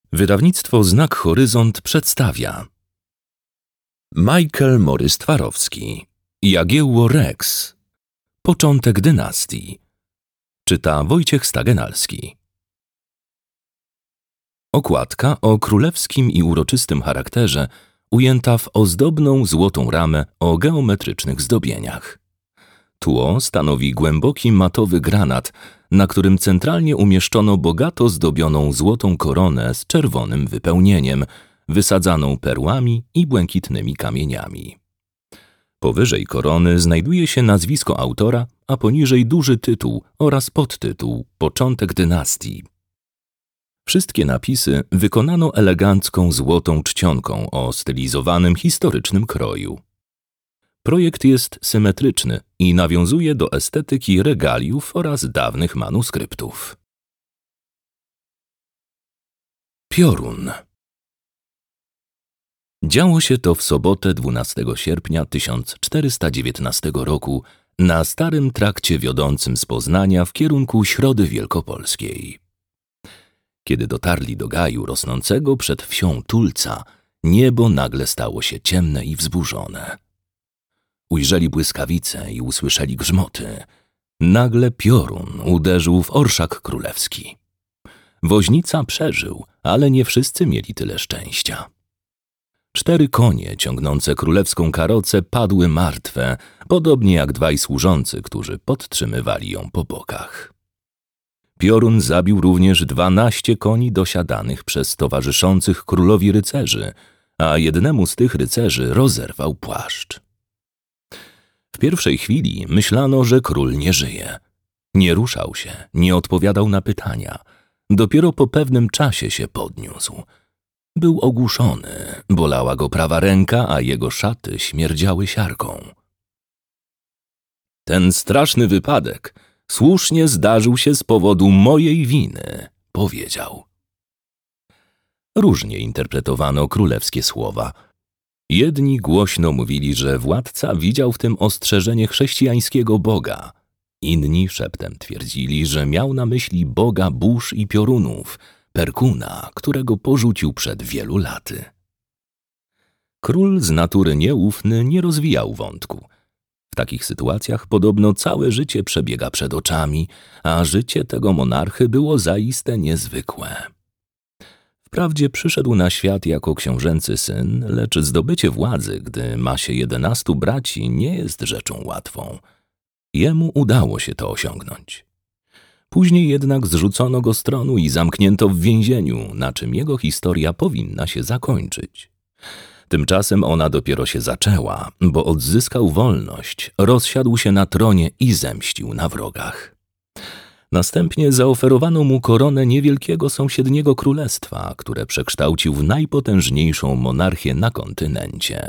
Wydawnictwo Znak Horyzont przedstawia Michael Morys-Twarowski, Jagiełło Rex, Początek dynastii. Czyta Wojciech Stagenalski. Okładka o królewskim i uroczystym charakterze, ujęta w ozdobną złotą ramę o geometrycznych zdobieniach. Tło stanowi głęboki matowy granat, na którym centralnie umieszczono bogato zdobioną złotą koronę z czerwonym wypełnieniem, wysadzaną perłami i błękitnymi kamieniami. Powyżej korony znajduje się nazwisko autora, a poniżej duży tytuł oraz podtytuł Początek dynastii. Wszystkie napisy wykonano elegancką złotą czcionką o stylizowanym historycznym kroju. Projekt jest symetryczny i nawiązuje do estetyki regaliów oraz dawnych manuskryptów. Piorun. Działo się to w sobotę 12 sierpnia 1419 roku na starym trakcie wiodącym z Poznania w kierunku Środy Wielkopolskiej. Kiedy dotarli do gaju rosnącego przed wsią Tulca, niebo nagle stało się ciemne i wzburzone. Ujrzeli błyskawice i usłyszeli grzmoty. Nagle piorun uderzył w orszak królewski. Woźnica przeżył, ale nie wszyscy mieli tyle szczęścia. 4 konie ciągnące królewską karocę padły martwe, podobnie jak 2 służący, którzy podtrzymywali ją po bokach. Piorun zabił również 12 koni dosiadanych przez towarzyszących królowi rycerzy, a jednemu z tych rycerzy rozerwał płaszcz. W pierwszej chwili myślano, że król nie żyje. Nie ruszał się, nie odpowiadał na pytania. Dopiero po pewnym czasie się podniósł. Był ogłuszony, bolała go prawa ręka, a jego szaty śmierdziały siarką. Ten straszny wypadek słusznie zdarzył się z powodu mojej winy, powiedział. Różnie interpretowano królewskie słowa. Jedni głośno mówili, że władca widział w tym ostrzeżenie chrześcijańskiego Boga. Inni szeptem twierdzili, że miał na myśli Boga burz i piorunów, Perkuna, którego porzucił przed wielu laty. Król z natury nieufny nie rozwijał wątku. W takich sytuacjach podobno całe życie przebiega przed oczami, a życie tego monarchy było zaiste niezwykłe. Wprawdzie przyszedł na świat jako książęcy syn, lecz zdobycie władzy, gdy ma się 11 braci, nie jest rzeczą łatwą. Jemu udało się to osiągnąć. Później jednak zrzucono go z tronu i zamknięto w więzieniu, na czym jego historia powinna się zakończyć. Tymczasem ona dopiero się zaczęła, bo odzyskał wolność, rozsiadł się na tronie i zemścił na wrogach. Następnie zaoferowano mu koronę niewielkiego sąsiedniego królestwa, które przekształcił w najpotężniejszą monarchię na kontynencie.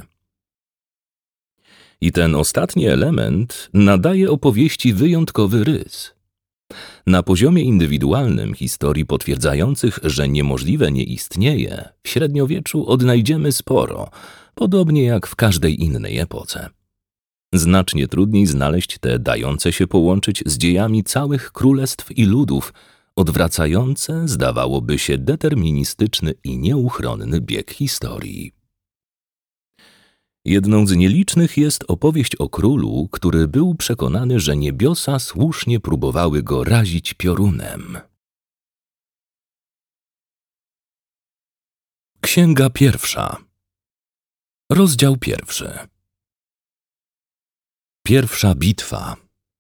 I ten ostatni element nadaje opowieści wyjątkowy rys. Na poziomie indywidualnym historii potwierdzających, że niemożliwe nie istnieje, w średniowieczu odnajdziemy sporo, podobnie jak w każdej innej epoce. Znacznie trudniej znaleźć te dające się połączyć z dziejami całych królestw i ludów, odwracające, zdawałoby się, deterministyczny i nieuchronny bieg historii. Jedną z nielicznych jest opowieść o królu, który był przekonany, że niebiosa słusznie próbowały go razić piorunem. Księga pierwsza. Rozdział 1. Pierwsza bitwa.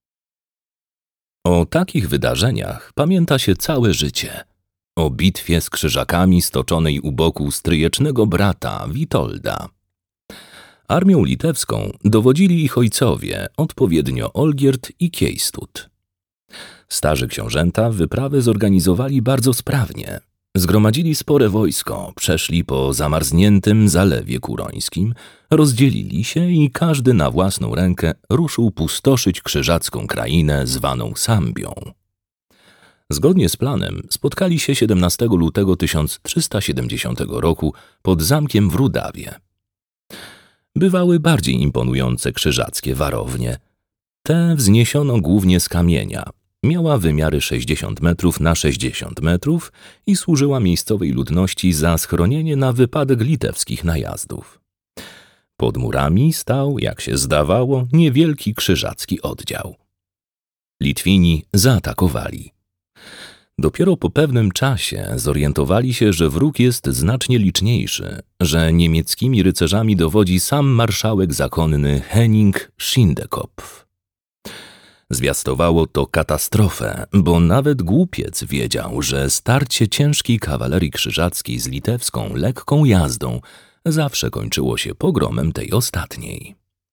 O takich wydarzeniach pamięta się całe życie. O bitwie z krzyżakami stoczonej u boku stryjecznego brata Witolda. Armią litewską dowodzili ich ojcowie, odpowiednio Olgierd i Kiejstud. Starzy książęta wyprawę zorganizowali bardzo sprawnie. Zgromadzili spore wojsko, przeszli po zamarzniętym Zalewie Kurońskim, rozdzielili się i każdy na własną rękę ruszył pustoszyć krzyżacką krainę zwaną Sambią. Zgodnie z planem spotkali się 17 lutego 1370 roku pod zamkiem w Rudawie. Bywały bardziej imponujące krzyżackie warownie. Te wzniesiono głównie z kamienia. Miała wymiary 60 metrów na 60 metrów i służyła miejscowej ludności za schronienie na wypadek litewskich najazdów. Pod murami stał, jak się zdawało, niewielki krzyżacki oddział. Litwini zaatakowali. Dopiero po pewnym czasie zorientowali się, że wróg jest znacznie liczniejszy, że niemieckimi rycerzami dowodzi sam marszałek zakonny Henning Schindekopf. Zwiastowało to katastrofę, bo nawet głupiec wiedział, że starcie ciężkiej kawalerii krzyżackiej z litewską lekką jazdą zawsze kończyło się pogromem tej ostatniej.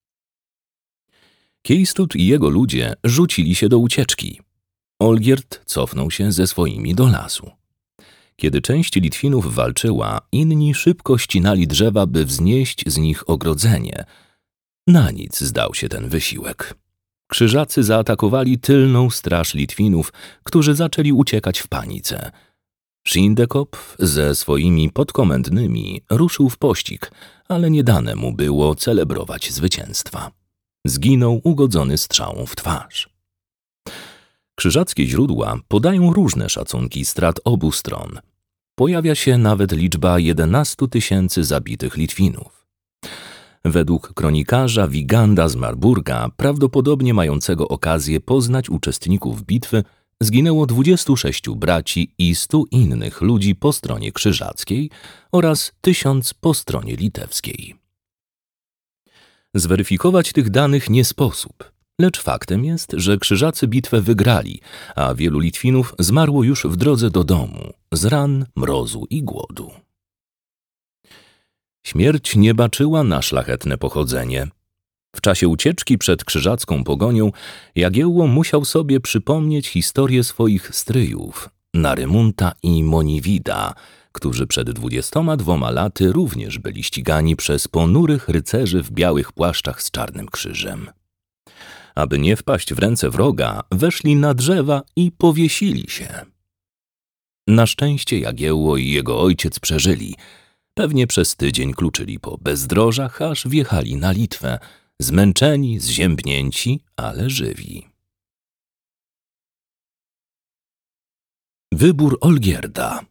Kiejstut i jego ludzie rzucili się do ucieczki. Olgierd cofnął się ze swoimi do lasu. Kiedy część Litwinów walczyła, inni szybko ścinali drzewa, by wznieść z nich ogrodzenie. Na nic zdał się ten wysiłek. Krzyżacy zaatakowali tylną straż Litwinów, którzy zaczęli uciekać w panice. Schindekopf ze swoimi podkomendnymi ruszył w pościg, ale nie dane mu było celebrować zwycięstwa. Zginął ugodzony strzałą w twarz. Krzyżackie źródła podają różne szacunki strat obu stron. Pojawia się nawet liczba 11 000 zabitych Litwinów. Według kronikarza Wiganda z Marburga, prawdopodobnie mającego okazję poznać uczestników bitwy, zginęło 26 braci i 100 innych ludzi po stronie krzyżackiej oraz 1000 po stronie litewskiej. Zweryfikować tych danych nie sposób, lecz faktem jest, że krzyżacy bitwę wygrali, a wielu Litwinów zmarło już w drodze do domu z ran, mrozu i głodu. Śmierć nie baczyła na szlachetne pochodzenie. W czasie ucieczki przed krzyżacką pogonią Jagiełło musiał sobie przypomnieć historię swoich stryjów, Narymunta i Monivida, którzy przed 22 laty również byli ścigani przez ponurych rycerzy w białych płaszczach z czarnym krzyżem. Aby nie wpaść w ręce wroga, weszli na drzewa i powiesili się. Na szczęście Jagiełło i jego ojciec przeżyli. Pewnie przez tydzień kluczyli po bezdrożach, aż wjechali na Litwę, zmęczeni, zziębnięci, ale żywi. Wybór Olgierda.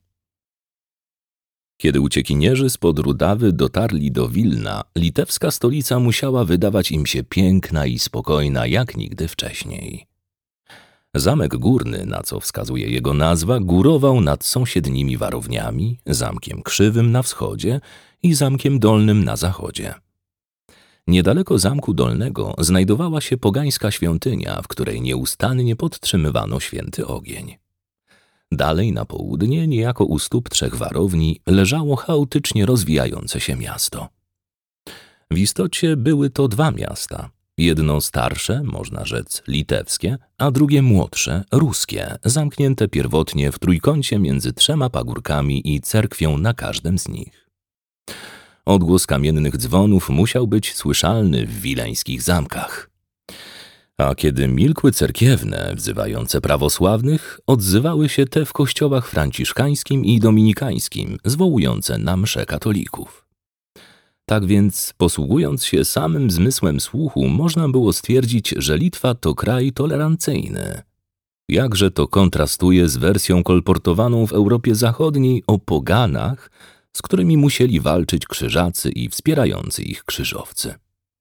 Kiedy uciekinierzy spod Rudawy dotarli do Wilna, litewska stolica musiała wydawać im się piękna i spokojna jak nigdy wcześniej. Zamek Górny, na co wskazuje jego nazwa, górował nad sąsiednimi warowniami, Zamkiem Krzywym na wschodzie i Zamkiem Dolnym na zachodzie. Niedaleko Zamku Dolnego znajdowała się pogańska świątynia, w której nieustannie podtrzymywano święty ogień. Dalej na południe, niejako u stóp 3 warowni, leżało chaotycznie rozwijające się miasto. W istocie były to 2 miasta. Jedno starsze, można rzec litewskie, a drugie młodsze, ruskie, zamknięte pierwotnie w trójkącie między 3 pagórkami i cerkwią na każdym z nich. Odgłos kamiennych dzwonów musiał być słyszalny w wileńskich zamkach. A kiedy milkły cerkiewne, wzywające prawosławnych, odzywały się te w kościołach franciszkańskim i dominikańskim, zwołujące na msze katolików. Tak więc, posługując się samym zmysłem słuchu, można było stwierdzić, że Litwa to kraj tolerancyjny. Jakże to kontrastuje z wersją kolportowaną w Europie Zachodniej o poganach, z którymi musieli walczyć krzyżacy i wspierający ich krzyżowcy.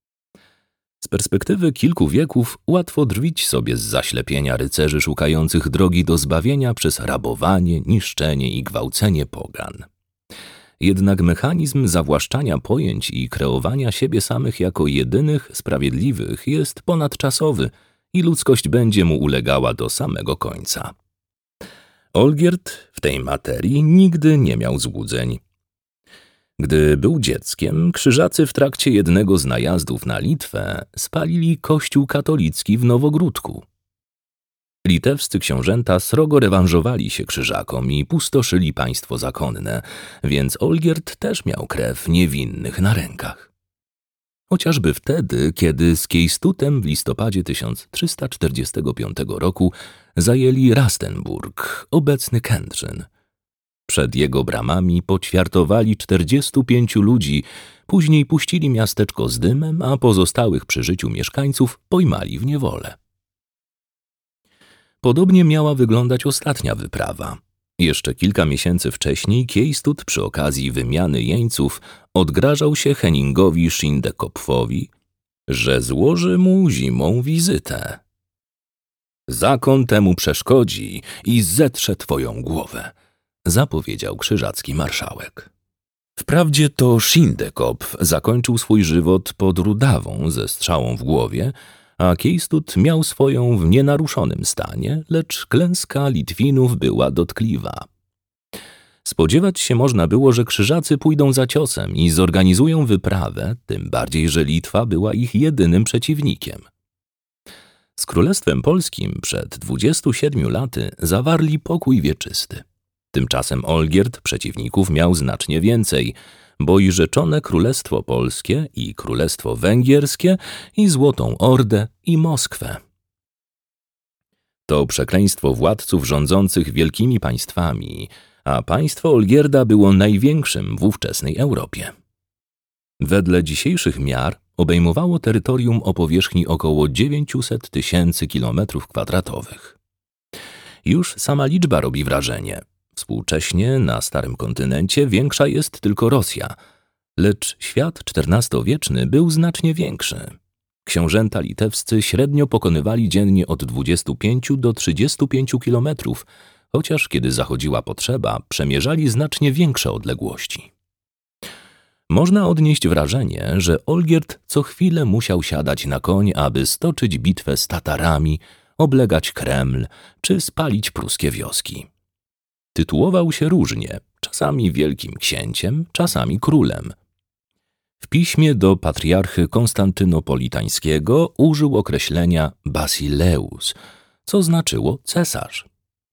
Z perspektywy kilku wieków łatwo drwić sobie z zaślepienia rycerzy szukających drogi do zbawienia przez rabowanie, niszczenie i gwałcenie pogan. Jednak mechanizm zawłaszczania pojęć i kreowania siebie samych jako jedynych sprawiedliwych jest ponadczasowy i ludzkość będzie mu ulegała do samego końca. Olgierd w tej materii nigdy nie miał złudzeń. Gdy był dzieckiem, krzyżacy w trakcie jednego z najazdów na Litwę spalili kościół katolicki w Nowogródku. Litewscy książęta srogo rewanżowali się krzyżakom i pustoszyli państwo zakonne, więc Olgierd też miał krew niewinnych na rękach. Chociażby wtedy, kiedy z Kiejstutem w listopadzie 1345 roku zajęli Rastenburg, obecny Kętrzyn. Przed jego bramami poćwiartowali 45 ludzi, później puścili miasteczko z dymem, a pozostałych przy życiu mieszkańców pojmali w niewolę. Podobnie miała wyglądać ostatnia wyprawa. Jeszcze kilka miesięcy wcześniej Kiejstud przy okazji wymiany jeńców odgrażał się Henningowi Schindekopfowi, że złoży mu zimą wizytę. „Zakon temu przeszkodzi i zetrze twoją głowę”, zapowiedział krzyżacki marszałek. Wprawdzie to Schindekopf zakończył swój żywot pod Rudawą ze strzałą w głowie, a Kiejstud miał swoją w nienaruszonym stanie, lecz klęska Litwinów była dotkliwa. Spodziewać się można było, że krzyżacy pójdą za ciosem i zorganizują wyprawę, tym bardziej, że Litwa była ich jedynym przeciwnikiem. Z Królestwem Polskim przed 27 laty zawarli pokój wieczysty. Tymczasem Olgierd przeciwników miał znacznie więcej, bo i rzeczone Królestwo Polskie, i Królestwo Węgierskie, i Złotą Ordę, i Moskwę. To przekleństwo władców rządzących wielkimi państwami, a państwo Olgierda było największym w ówczesnej Europie. Wedle dzisiejszych miar obejmowało terytorium o powierzchni około 900 000 km². Już sama liczba robi wrażenie. Współcześnie na Starym Kontynencie większa jest tylko Rosja, lecz świat XIV-wieczny był znacznie większy. Książęta litewscy średnio pokonywali dziennie od 25 do 35 kilometrów, chociaż kiedy zachodziła potrzeba, przemierzali znacznie większe odległości. Można odnieść wrażenie, że Olgierd co chwilę musiał siadać na koń, aby stoczyć bitwę z Tatarami, oblegać Kreml czy spalić pruskie wioski. Tytułował się różnie, czasami wielkim księciem, czasami królem. W piśmie do patriarchy konstantynopolitańskiego użył określenia Basileus, co znaczyło cesarz.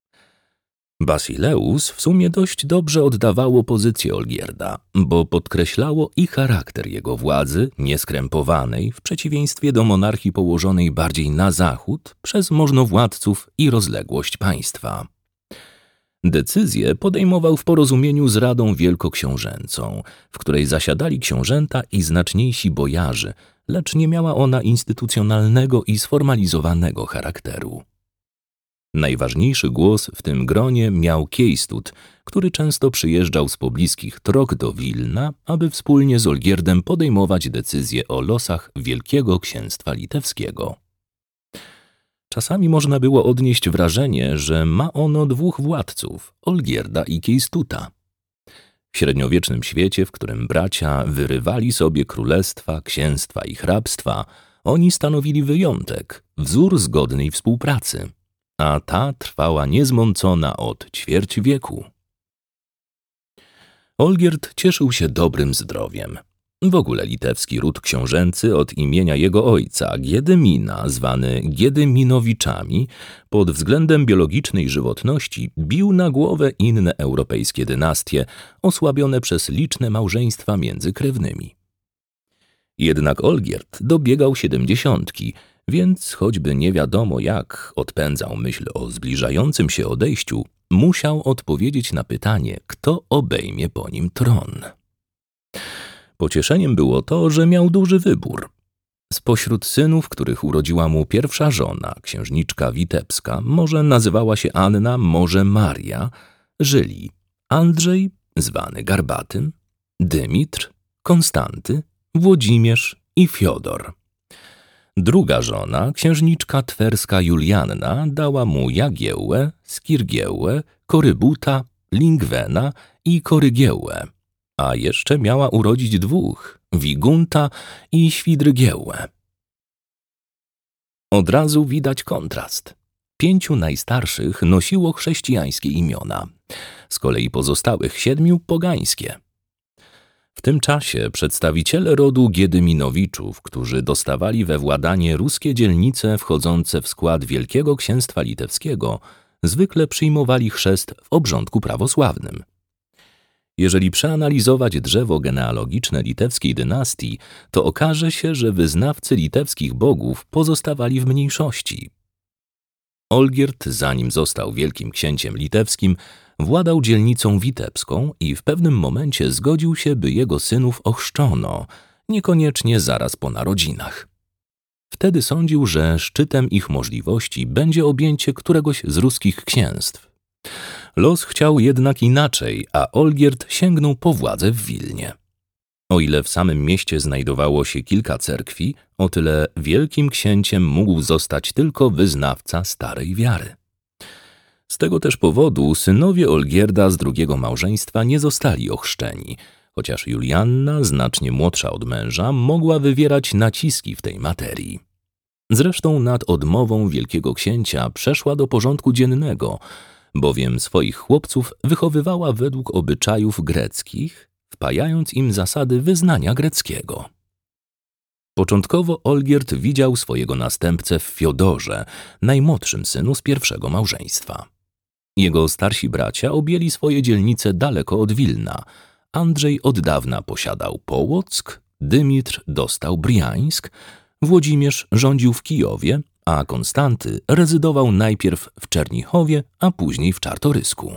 Basileus w sumie dość dobrze oddawało pozycję Olgierda, bo podkreślało i charakter jego władzy, nieskrępowanej, w przeciwieństwie do monarchii położonej bardziej na zachód, przez możnowładców i rozległość państwa. Decyzje podejmował w porozumieniu z Radą Wielkoksiążęcą, w której zasiadali książęta i znaczniejsi bojarzy, lecz nie miała ona instytucjonalnego i sformalizowanego charakteru. Najważniejszy głos w tym gronie miał Kiejstud, który często przyjeżdżał z pobliskich Trok do Wilna, aby wspólnie z Olgierdem podejmować decyzje o losach Wielkiego Księstwa Litewskiego. Czasami można było odnieść wrażenie, że ma ono dwóch władców, Olgierda i Kiejstuta. W średniowiecznym świecie, w którym bracia wyrywali sobie królestwa, księstwa i hrabstwa, oni stanowili wyjątek, wzór zgodnej współpracy, a ta trwała niezmącona od ćwierć wieku. Olgierd cieszył się dobrym zdrowiem. W ogóle litewski ród książęcy od imienia jego ojca, Giedymina, zwany Giedyminowiczami, pod względem biologicznej żywotności bił na głowę inne europejskie dynastie, osłabione przez liczne małżeństwa między krewnymi. Jednak Olgierd dobiegał 70, więc choćby nie wiadomo jak odpędzał myśl o zbliżającym się odejściu, musiał odpowiedzieć na pytanie, kto obejmie po nim tron. Pocieszeniem było to, że miał duży wybór. Spośród synów, których urodziła mu pierwsza żona, księżniczka witebska, może nazywała się Anna, może Maria, żyli Andrzej, zwany Garbatym, Dymitr, Konstanty, Włodzimierz i Fiodor. Druga żona, księżniczka twerska Julianna, dała mu Jagiełłę, Skirgiełłę, Korybuta, Lingwena i Korygiełłę, a jeszcze miała urodzić dwóch, Wigunta i Świdrygiełłę. Od razu widać kontrast. 5 najstarszych nosiło chrześcijańskie imiona, z kolei pozostałych 7 pogańskie. W tym czasie przedstawiciele rodu Giedyminowiczów, którzy dostawali we władanie ruskie dzielnice wchodzące w skład Wielkiego Księstwa Litewskiego, zwykle przyjmowali chrzest w obrządku prawosławnym. Jeżeli przeanalizować drzewo genealogiczne litewskiej dynastii, to okaże się, że wyznawcy litewskich bogów pozostawali w mniejszości. Olgierd, zanim został wielkim księciem litewskim, władał dzielnicą witebską i w pewnym momencie zgodził się, by jego synów ochrzczono, niekoniecznie zaraz po narodzinach. W wtedy sądził, że szczytem ich możliwości będzie objęcie któregoś z ruskich księstw. Los chciał jednak inaczej, a Olgierd sięgnął po władzę w Wilnie. O ile w samym mieście znajdowało się kilka cerkwi, o tyle wielkim księciem mógł zostać tylko wyznawca starej wiary. Z tego też powodu synowie Olgierda z drugiego małżeństwa nie zostali ochrzczeni, chociaż Julianna, znacznie młodsza od męża, mogła wywierać naciski w tej materii. Zresztą nad odmową wielkiego księcia przeszła do porządku dziennego, bowiem swoich chłopców wychowywała według obyczajów greckich, wpajając im zasady wyznania greckiego. Początkowo Olgierd widział swojego następcę w Fiodorze, najmłodszym synu z pierwszego małżeństwa. Jego starsi bracia objęli swoje dzielnice daleko od Wilna. Andrzej od dawna posiadał Połock, Dymitr dostał Briańsk, Włodzimierz rządził w Kijowie, a Konstanty rezydował najpierw w Czernichowie, a później w Czartorysku.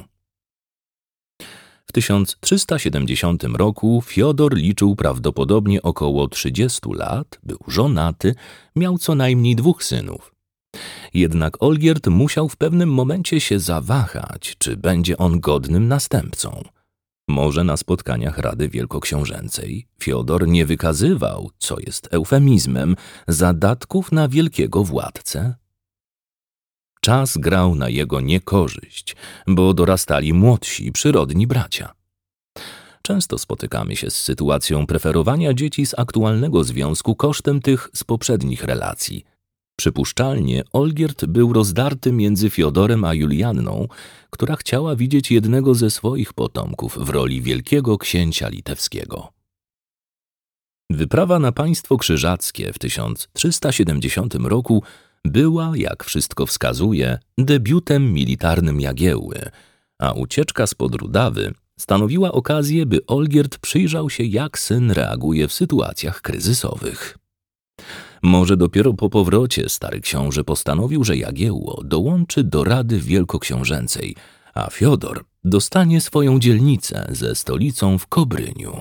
W 1370 roku Fiodor liczył prawdopodobnie około 30 lat, był żonaty, miał co najmniej 2 synów. Jednak Olgierd musiał w pewnym momencie się zawahać, czy będzie on godnym następcą. Może na spotkaniach Rady Wielkoksiążęcej Fiodor nie wykazywał, co jest eufemizmem, zadatków na wielkiego władcę? Czas grał na jego niekorzyść, bo dorastali młodsi, przyrodni bracia. Często spotykamy się z sytuacją preferowania dzieci z aktualnego związku kosztem tych z poprzednich relacji. Przypuszczalnie Olgierd był rozdarty między Fiodorem a Julianną, która chciała widzieć jednego ze swoich potomków w roli wielkiego księcia litewskiego. Wyprawa na państwo krzyżackie w 1370 roku była, jak wszystko wskazuje, debiutem militarnym Jagiełły, a ucieczka spod Rudawy stanowiła okazję, by Olgierd przyjrzał się, jak syn reaguje w sytuacjach kryzysowych. Może dopiero po powrocie stary książę postanowił, że Jagiełło dołączy do Rady Wielkoksiążęcej, a Fiodor dostanie swoją dzielnicę ze stolicą w Kobryniu.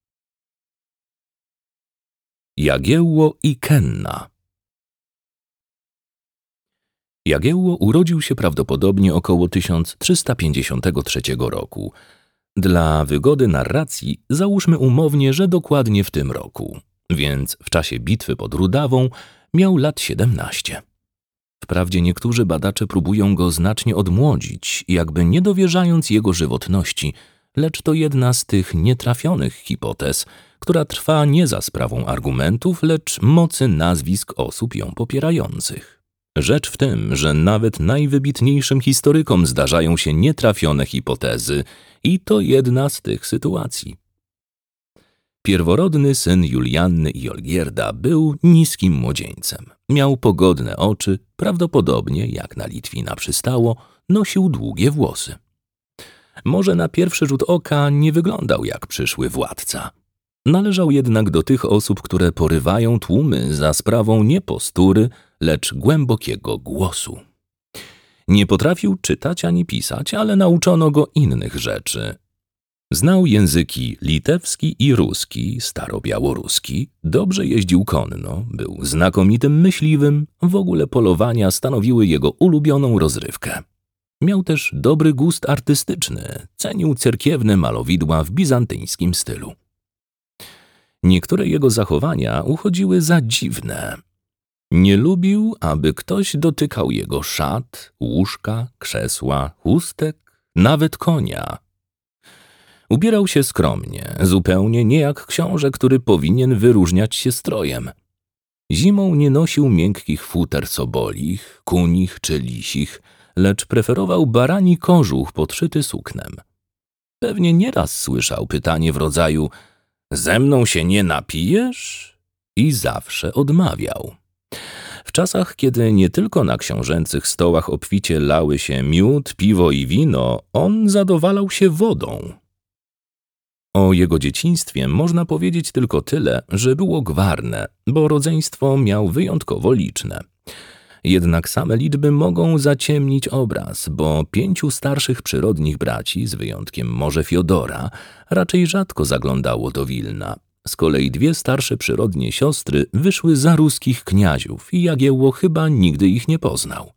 Jagiełło i Kenna. Jagiełło urodził się prawdopodobnie około 1353 roku. Dla wygody narracji załóżmy umownie, że dokładnie w tym roku, więc w czasie bitwy pod Rudawą miał lat 17. Wprawdzie niektórzy badacze próbują go znacznie odmłodzić, jakby nie dowierzając jego żywotności, lecz to jedna z tych nietrafionych hipotez, która trwa nie za sprawą argumentów, lecz mocy nazwisk osób ją popierających. Rzecz w tym, że nawet najwybitniejszym historykom zdarzają się nietrafione hipotezy i to jedna z tych sytuacji. Pierworodny syn Julianny i Olgierda był niskim młodzieńcem. Miał pogodne oczy, prawdopodobnie, jak na Litwina przystało, nosił długie włosy. Może na pierwszy rzut oka nie wyglądał jak przyszły władca. Należał jednak do tych osób, które porywają tłumy za sprawą nie postury, lecz głębokiego głosu. Nie potrafił czytać ani pisać, ale nauczono go innych rzeczy. Znał języki litewski i ruski, starobiałoruski, dobrze jeździł konno, był znakomitym myśliwym, w ogóle polowania stanowiły jego ulubioną rozrywkę. Miał też dobry gust artystyczny, cenił cerkiewne malowidła w bizantyjskim stylu. Niektóre jego zachowania uchodziły za dziwne. Nie lubił, aby ktoś dotykał jego szat, łóżka, krzesła, chustek, nawet konia. Ubierał się skromnie, zupełnie nie jak książę, który powinien wyróżniać się strojem. Zimą nie nosił miękkich futer sobolich, kunich czy lisich, lecz preferował barani kożuch podszyty suknem. Pewnie nieraz słyszał pytanie w rodzaju: „Ze mną się nie napijesz?” i zawsze odmawiał. W czasach, kiedy nie tylko na książęcych stołach obficie lały się miód, piwo i wino, on zadowalał się wodą. O jego dzieciństwie można powiedzieć tylko tyle, że było gwarne, bo rodzeństwo miał wyjątkowo liczne. Jednak same liczby mogą zaciemnić obraz, bo 5 starszych przyrodnich braci, z wyjątkiem może Fiodora, raczej rzadko zaglądało do Wilna, Z kolei dwie starsze przyrodnie siostry wyszły za ruskich kniaziów i Jagiełło chyba nigdy ich nie poznał.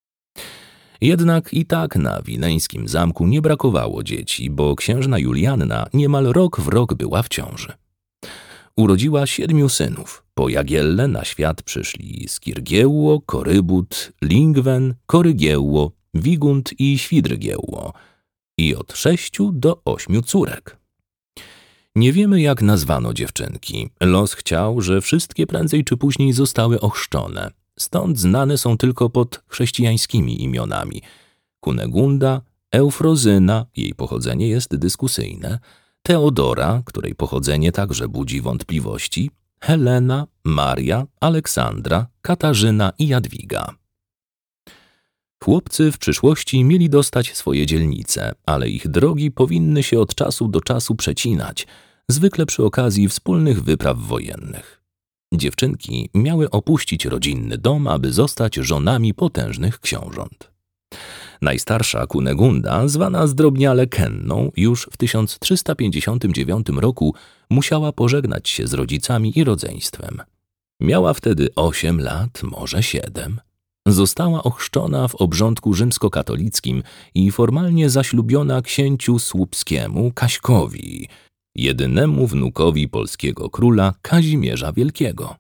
Jednak i tak na wileńskim zamku nie brakowało dzieci, bo księżna Julianna niemal rok w rok była w ciąży. Urodziła 7 synów. Po Jagielle na świat przyszli Skirgiełło, Korybut, Lingwen, Korygiełło, Wigund i Świdrygiełło i od 6 do 8 córek. Nie wiemy, jak nazwano dziewczynki. Los chciał, że wszystkie prędzej czy później zostały ochrzczone. Stąd znane są tylko pod chrześcijańskimi imionami. Kunegunda, Eufrozyna, jej pochodzenie jest dyskusyjne, Teodora, której pochodzenie także budzi wątpliwości, Helena, Maria, Aleksandra, Katarzyna i Jadwiga. Chłopcy w przyszłości mieli dostać swoje dzielnice, ale ich drogi powinny się od czasu do czasu przecinać, zwykle przy okazji wspólnych wypraw wojennych. Dziewczynki miały opuścić rodzinny dom, aby zostać żonami potężnych książąt. Najstarsza Kunegunda, zwana zdrobniale Kenną, już w 1359 roku musiała pożegnać się z rodzicami i rodzeństwem. Miała wtedy 8 lat, może 7. Została ochrzczona w obrządku rzymskokatolickim i formalnie zaślubiona księciu słupskiemu Kaśkowi, jedynemu wnukowi polskiego króla Kazimierza Wielkiego.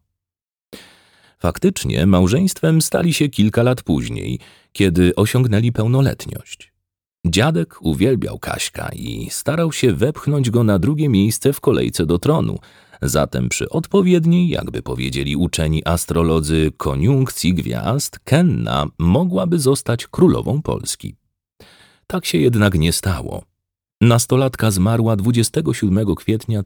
Faktycznie małżeństwem stali się kilka lat później, kiedy osiągnęli pełnoletność. Dziadek uwielbiał Kaśka i starał się wepchnąć go na drugie miejsce w kolejce do tronu, zatem przy odpowiedniej, jakby powiedzieli uczeni astrolodzy, koniunkcji gwiazd, Kenna mogłaby zostać królową Polski. Tak się jednak nie stało. Nastolatka zmarła 27 kwietnia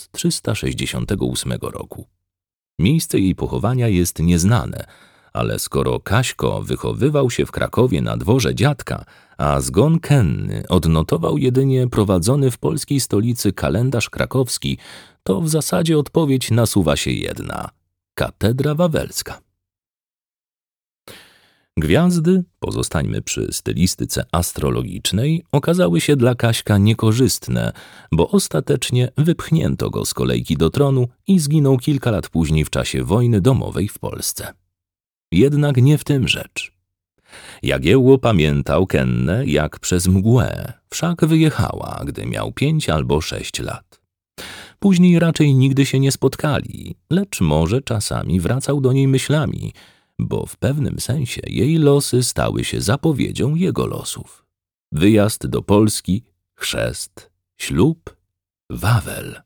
1368 roku. Miejsce jej pochowania jest nieznane, ale skoro Kaśko wychowywał się w Krakowie na dworze dziadka, a zgon Kenny odnotował jedynie prowadzony w polskiej stolicy kalendarz krakowski, to w zasadzie odpowiedź nasuwa się jedna – Katedra Wawelska. Gwiazdy, pozostańmy przy stylistyce astrologicznej, okazały się dla Kaśka niekorzystne, bo ostatecznie wypchnięto go z kolejki do tronu i zginął kilka lat później w czasie wojny domowej w Polsce. Jednak nie w tym rzecz. Jagiełło pamiętał Kennę jak przez mgłę, wszak wyjechała, gdy miał 5 albo 6 lat. Później raczej nigdy się nie spotkali, lecz może czasami wracał do niej myślami, bo w pewnym sensie jej losy stały się zapowiedzią jego losów. Wyjazd do Polski, chrzest, ślub, Wawel.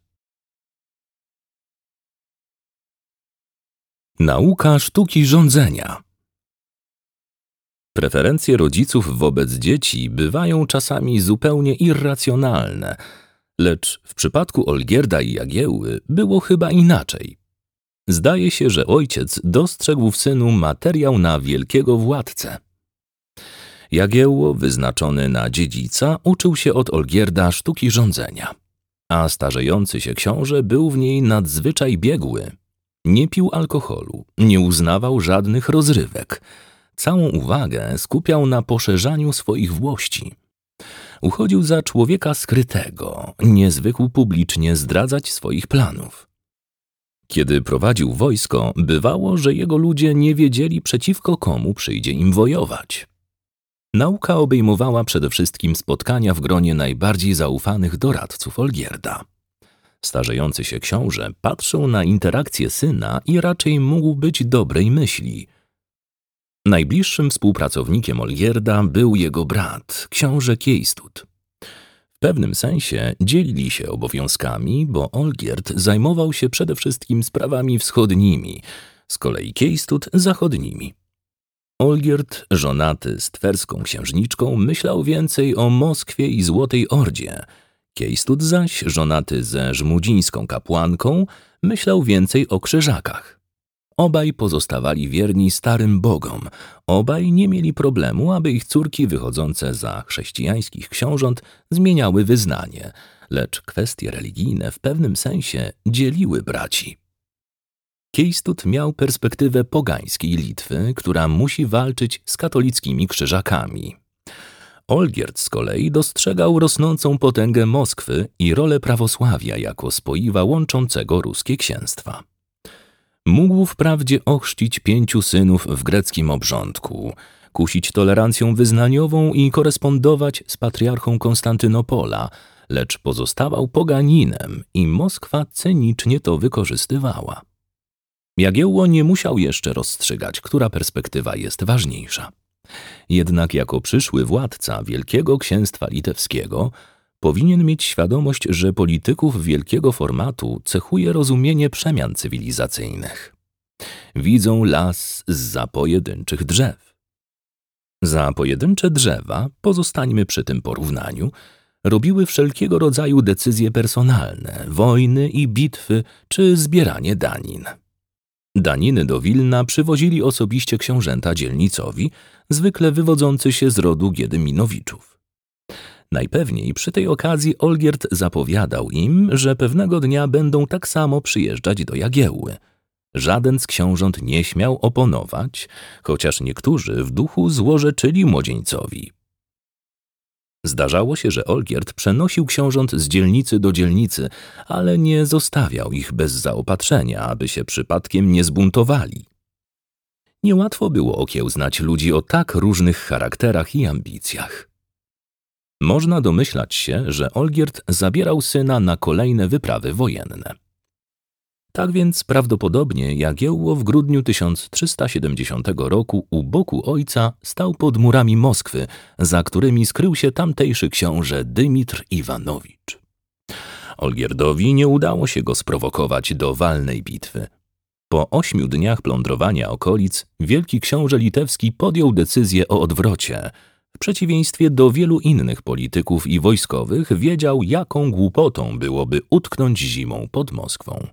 Nauka sztuki rządzenia. Preferencje rodziców wobec dzieci bywają czasami zupełnie irracjonalne, lecz w przypadku Olgierda i Jagiełły było chyba inaczej. Zdaje się, że ojciec dostrzegł w synu materiał na wielkiego władcę. Jagiełło, wyznaczony na dziedzica, uczył się od Olgierda sztuki rządzenia, a starzejący się książę był w niej nadzwyczaj biegły. Nie pił alkoholu, nie uznawał żadnych rozrywek. Całą uwagę skupiał na poszerzaniu swoich włości. Uchodził za człowieka skrytego, nie zwykł publicznie zdradzać swoich planów. Kiedy prowadził wojsko, bywało, że jego ludzie nie wiedzieli, przeciwko komu przyjdzie im wojować. Nauka obejmowała przede wszystkim spotkania w gronie najbardziej zaufanych doradców Olgierda. Starzejący się książę patrzył na interakcję syna i raczej mógł być dobrej myśli. Najbliższym współpracownikiem Olgierda był jego brat, książę Kiejstud. W pewnym sensie dzielili się obowiązkami, bo Olgierd zajmował się przede wszystkim sprawami wschodnimi, z kolei Kiejstud zachodnimi. Olgierd, żonaty z twerską księżniczką, myślał więcej o Moskwie i Złotej Ordzie. Kiejstud zaś, żonaty ze żmudzińską kapłanką, myślał więcej o krzyżakach. Obaj pozostawali wierni starym bogom, obaj nie mieli problemu, aby ich córki wychodzące za chrześcijańskich książąt zmieniały wyznanie, lecz kwestie religijne w pewnym sensie dzieliły braci. Kiejstud miał perspektywę pogańskiej Litwy, która musi walczyć z katolickimi krzyżakami. Olgierd z kolei dostrzegał rosnącą potęgę Moskwy i rolę prawosławia jako spoiwa łączącego ruskie księstwa. Mógł wprawdzie ochrzcić 5 synów w greckim obrządku, kusić tolerancją wyznaniową i korespondować z patriarchą Konstantynopola, lecz pozostawał poganinem i Moskwa cynicznie to wykorzystywała. Jagiełło nie musiał jeszcze rozstrzygać, która perspektywa jest ważniejsza. Jednak jako przyszły władca Wielkiego Księstwa Litewskiego powinien mieć świadomość, że polityków wielkiego formatu cechuje rozumienie przemian cywilizacyjnych. Widzą las zza pojedynczych drzew. Za pojedyncze drzewa, pozostańmy przy tym porównaniu, robiły wszelkiego rodzaju decyzje personalne, wojny i bitwy czy zbieranie danin. Daniny do Wilna przywozili osobiście książęta dzielnicowi, zwykle wywodzący się z rodu Giedyminowiczów. Najpewniej przy tej okazji Olgierd zapowiadał im, że pewnego dnia będą tak samo przyjeżdżać do Jagiełły. Żaden z książąt nie śmiał oponować, chociaż niektórzy w duchu złorzeczyli młodzieńcowi. Zdarzało się, że Olgierd przenosił książąt z dzielnicy do dzielnicy, ale nie zostawiał ich bez zaopatrzenia, aby się przypadkiem nie zbuntowali. Niełatwo było okiełznać ludzi o tak różnych charakterach i ambicjach. Można domyślać się, że Olgierd zabierał syna na kolejne wyprawy wojenne. Tak więc prawdopodobnie Jagiełło w grudniu 1370 roku u boku ojca stał pod murami Moskwy, za którymi skrył się tamtejszy książę Dymitr Iwanowicz. Olgierdowi nie udało się go sprowokować do walnej bitwy. Po 8 dniach plądrowania okolic wielki książę litewski podjął decyzję o odwrocie. W przeciwieństwie do wielu innych polityków i wojskowych wiedział, jaką głupotą byłoby utknąć zimą pod Moskwą.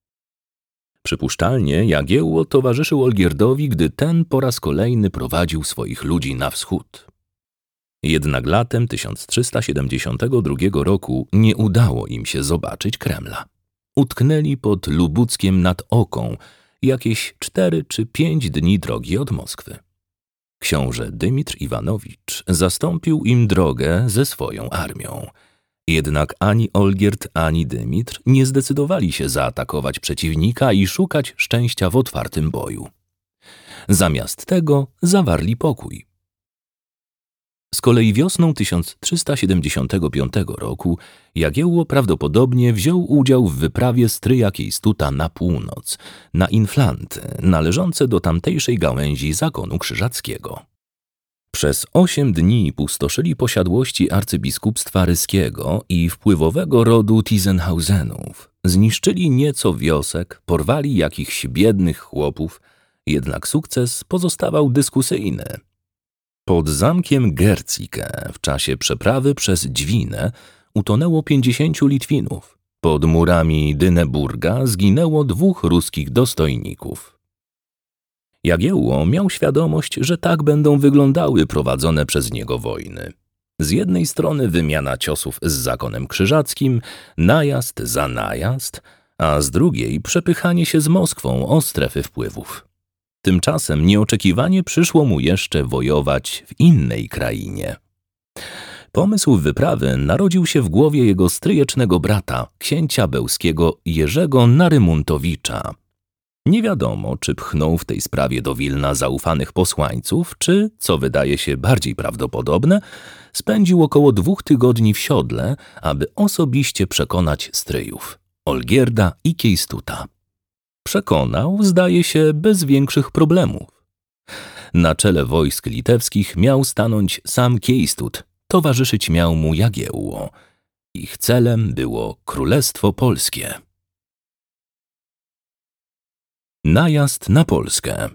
Przypuszczalnie Jagiełło towarzyszył Olgierdowi, gdy ten po raz kolejny prowadził swoich ludzi na wschód. Jednak latem 1372 roku nie udało im się zobaczyć Kremla. Utknęli pod Lubuckiem nad Oką, jakieś 4 czy 5 dni drogi od Moskwy. Książę Dymitr Iwanowicz zastąpił im drogę ze swoją armią. Jednak ani Olgierd, ani Dymitr nie zdecydowali się zaatakować przeciwnika i szukać szczęścia w otwartym boju. Zamiast tego zawarli pokój. Z kolei wiosną 1375 roku Jagiełło prawdopodobnie wziął udział w wyprawie stryja Kiejstuta na północ, na Inflanty, należące do tamtejszej gałęzi zakonu krzyżackiego. Przez 8 dni pustoszyli posiadłości arcybiskupstwa ryskiego i wpływowego rodu Tizenhausenów. Zniszczyli nieco wiosek, porwali jakichś biednych chłopów, jednak sukces pozostawał dyskusyjny. Pod zamkiem Gercike w czasie przeprawy przez Dźwinę utonęło 50 Litwinów. Pod murami Dyneburga zginęło 2 ruskich dostojników. Jagiełło miał świadomość, że tak będą wyglądały prowadzone przez niego wojny. Z jednej strony wymiana ciosów z zakonem krzyżackim, najazd za najazd, a z drugiej przepychanie się z Moskwą o strefy wpływów. Tymczasem nieoczekiwanie przyszło mu jeszcze wojować w innej krainie. Pomysł wyprawy narodził się w głowie jego stryjecznego brata, księcia bełskiego Jerzego Narymuntowicza. Nie wiadomo, czy pchnął w tej sprawie do Wilna zaufanych posłańców, czy, co wydaje się bardziej prawdopodobne, spędził około 2 tygodni w siodle, aby osobiście przekonać stryjów, Olgierda i Kiejstuta. Przekonał, zdaje się, bez większych problemów. Na czele wojsk litewskich miał stanąć sam Kiejstut, towarzyszyć miał mu Jagiełło. Ich celem było Królestwo Polskie. Najazd na Polskę.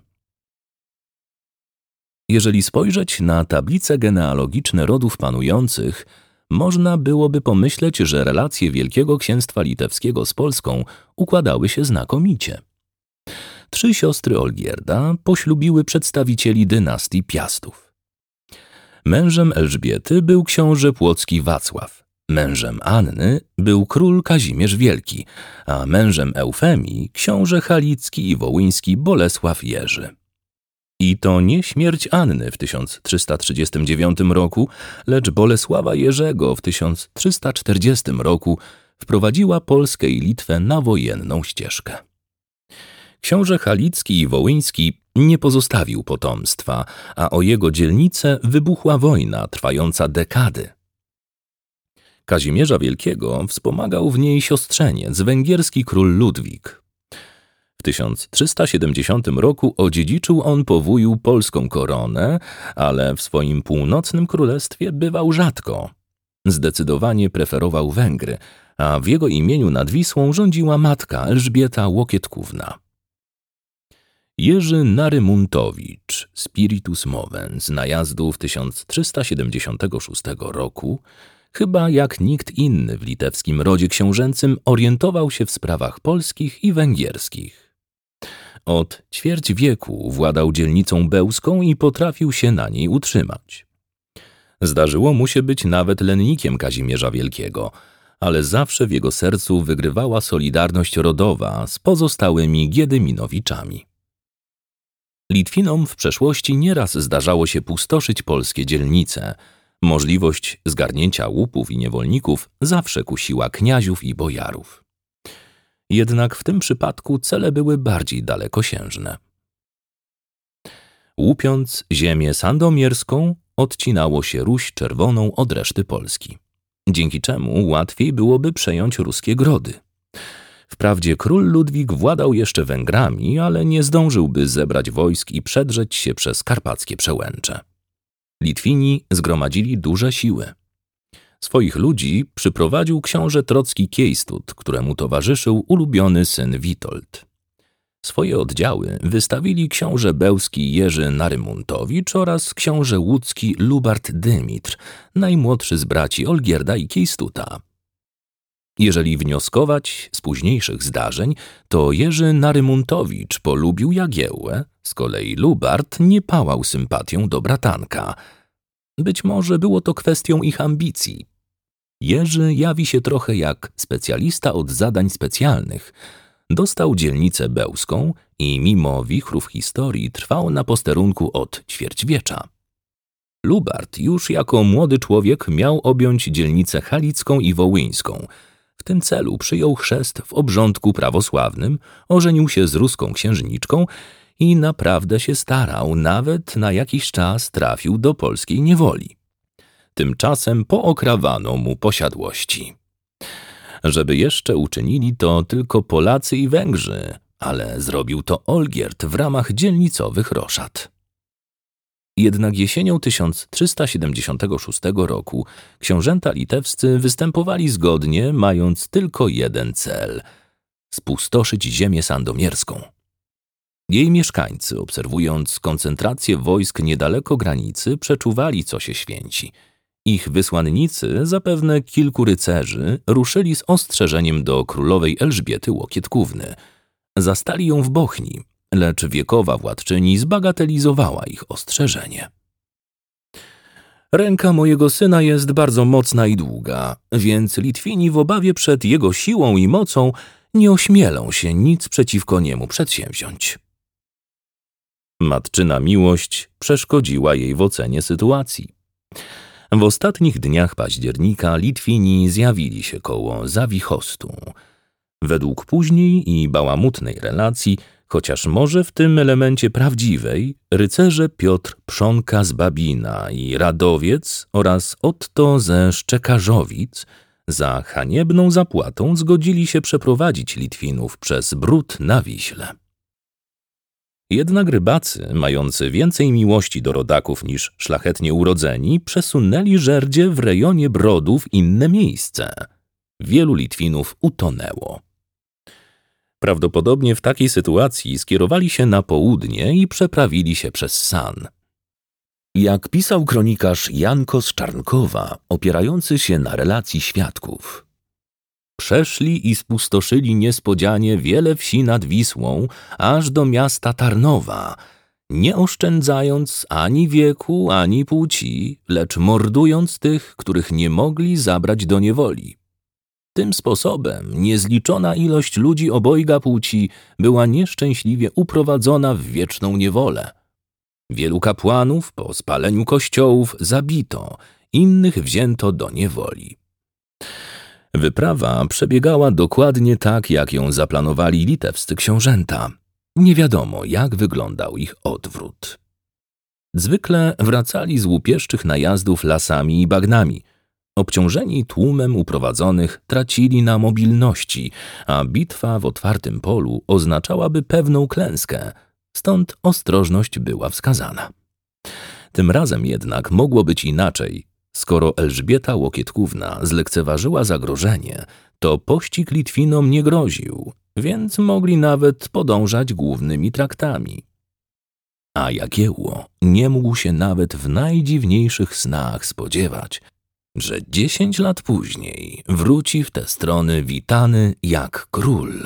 Jeżeli spojrzeć na tablice genealogiczne rodów panujących, można byłoby pomyśleć, że relacje Wielkiego Księstwa Litewskiego z Polską układały się znakomicie. 3 siostry Olgierda poślubiły przedstawicieli dynastii Piastów. Mężem Elżbiety był książę płocki Wacław, mężem Anny był król Kazimierz Wielki, a mężem Eufemii książę halicki i wołyński Bolesław Jerzy. I to nie śmierć Anny w 1339 roku, lecz Bolesława Jerzego w 1340 roku wprowadziła Polskę i Litwę na wojenną ścieżkę. Książę Halicki i Wołyński nie pozostawił potomstwa, a o jego dzielnicę wybuchła wojna trwająca dekady. Kazimierza Wielkiego wspomagał w niej siostrzeniec, węgierski król Ludwik. W 1370 roku odziedziczył on po wuju polską koronę, ale w swoim północnym królestwie bywał rzadko. Zdecydowanie preferował Węgry, a w jego imieniu nad Wisłą rządziła matka Elżbieta Łokietkówna. Jerzy Narymuntowicz, spiritus movens, najazdu w 1376 roku, chyba jak nikt inny w litewskim rodzie książęcym orientował się w sprawach polskich i węgierskich. Od ćwierć wieku władał dzielnicą bełską i potrafił się na niej utrzymać. Zdarzyło mu się być nawet lennikiem Kazimierza Wielkiego, ale zawsze w jego sercu wygrywała solidarność rodowa z pozostałymi Giedyminowiczami. Litwinom w przeszłości nieraz zdarzało się pustoszyć polskie dzielnice. Możliwość zgarnięcia łupów i niewolników zawsze kusiła kniaziów i bojarów. Jednak w tym przypadku cele były bardziej dalekosiężne. Łupiąc ziemię sandomierską, odcinało się Ruś Czerwoną od reszty Polski, dzięki czemu łatwiej byłoby przejąć ruskie grody. Wprawdzie król Ludwik władał jeszcze Węgrami, ale nie zdążyłby zebrać wojsk i przedrzeć się przez karpackie przełęcze. Litwini zgromadzili duże siły. Swoich ludzi przyprowadził książę Trocki Kiejstud, któremu towarzyszył ulubiony syn Witold. Swoje oddziały wystawili książę bełski Jerzy Narymuntowicz oraz książę łódzki Lubart Dymitr, najmłodszy z braci Olgierda i Kiejstuta. Jeżeli wnioskować z późniejszych zdarzeń, to Jerzy Narymuntowicz polubił Jagiełłę, z kolei Lubart nie pałał sympatią do bratanka. Być może było to kwestią ich ambicji. Jerzy jawi się trochę jak specjalista od zadań specjalnych. Dostał dzielnicę bełską i mimo wichrów historii trwał na posterunku od ćwierćwiecza. Lubart już jako młody człowiek miał objąć dzielnicę halicką i wołyńską. W tym celu przyjął chrzest w obrządku prawosławnym, ożenił się z ruską księżniczką i naprawdę się starał, nawet na jakiś czas trafił do polskiej niewoli. Tymczasem pookrawano mu posiadłości. Żeby jeszcze uczynili to tylko Polacy i Węgrzy, ale zrobił to Olgierd w ramach dzielnicowych roszad. Jednak jesienią 1376 roku książęta litewscy występowali zgodnie, mając tylko jeden cel – spustoszyć ziemię sandomierską. Jej mieszkańcy, obserwując koncentrację wojsk niedaleko granicy, przeczuwali, co się święci. Ich wysłannicy, zapewne kilku rycerzy, ruszyli z ostrzeżeniem do królowej Elżbiety Łokietkówny. Zastali ją w Bochni, lecz wiekowa władczyni zbagatelizowała ich ostrzeżenie. Ręka mojego syna jest bardzo mocna i długa, więc Litwini w obawie przed jego siłą i mocą nie ośmielą się nic przeciwko niemu przedsięwziąć. Matczyna miłość przeszkodziła jej w ocenie sytuacji. W ostatnich dniach października Litwini zjawili się koło Zawichostu. Według później i bałamutnej relacji, chociaż może w tym elemencie prawdziwej, rycerze Piotr Przonka z Babina i Radowiec oraz Otto ze Szczekarzowic za haniebną zapłatą zgodzili się przeprowadzić Litwinów przez Bród na Wiśle. Jednak rybacy, mający więcej miłości do rodaków niż szlachetnie urodzeni, przesunęli żerdzie w rejonie Brodu w inne miejsce. Wielu Litwinów utonęło. Prawdopodobnie w takiej sytuacji skierowali się na południe i przeprawili się przez San. Jak pisał kronikarz Janko z Czarnkowa, opierający się na relacji świadków, przeszli i spustoszyli niespodzianie wiele wsi nad Wisłą, aż do miasta Tarnowa, nie oszczędzając ani wieku, ani płci, lecz mordując tych, których nie mogli zabrać do niewoli. Tym sposobem niezliczona ilość ludzi obojga płci była nieszczęśliwie uprowadzona w wieczną niewolę. Wielu kapłanów po spaleniu kościołów zabito, innych wzięto do niewoli. Wyprawa przebiegała dokładnie tak, jak ją zaplanowali litewscy książęta. Nie wiadomo, jak wyglądał ich odwrót. Zwykle wracali z łupieszczych najazdów lasami i bagnami. Obciążeni tłumem uprowadzonych tracili na mobilności, a bitwa w otwartym polu oznaczałaby pewną klęskę, stąd ostrożność była wskazana. Tym razem jednak mogło być inaczej. Skoro Elżbieta Łokietkówna zlekceważyła zagrożenie, to pościg Litwinom nie groził, więc mogli nawet podążać głównymi traktami. A Jagiełło nie mógł się nawet w najdziwniejszych snach spodziewać, że 10 lat później wróci w te strony witany jak król.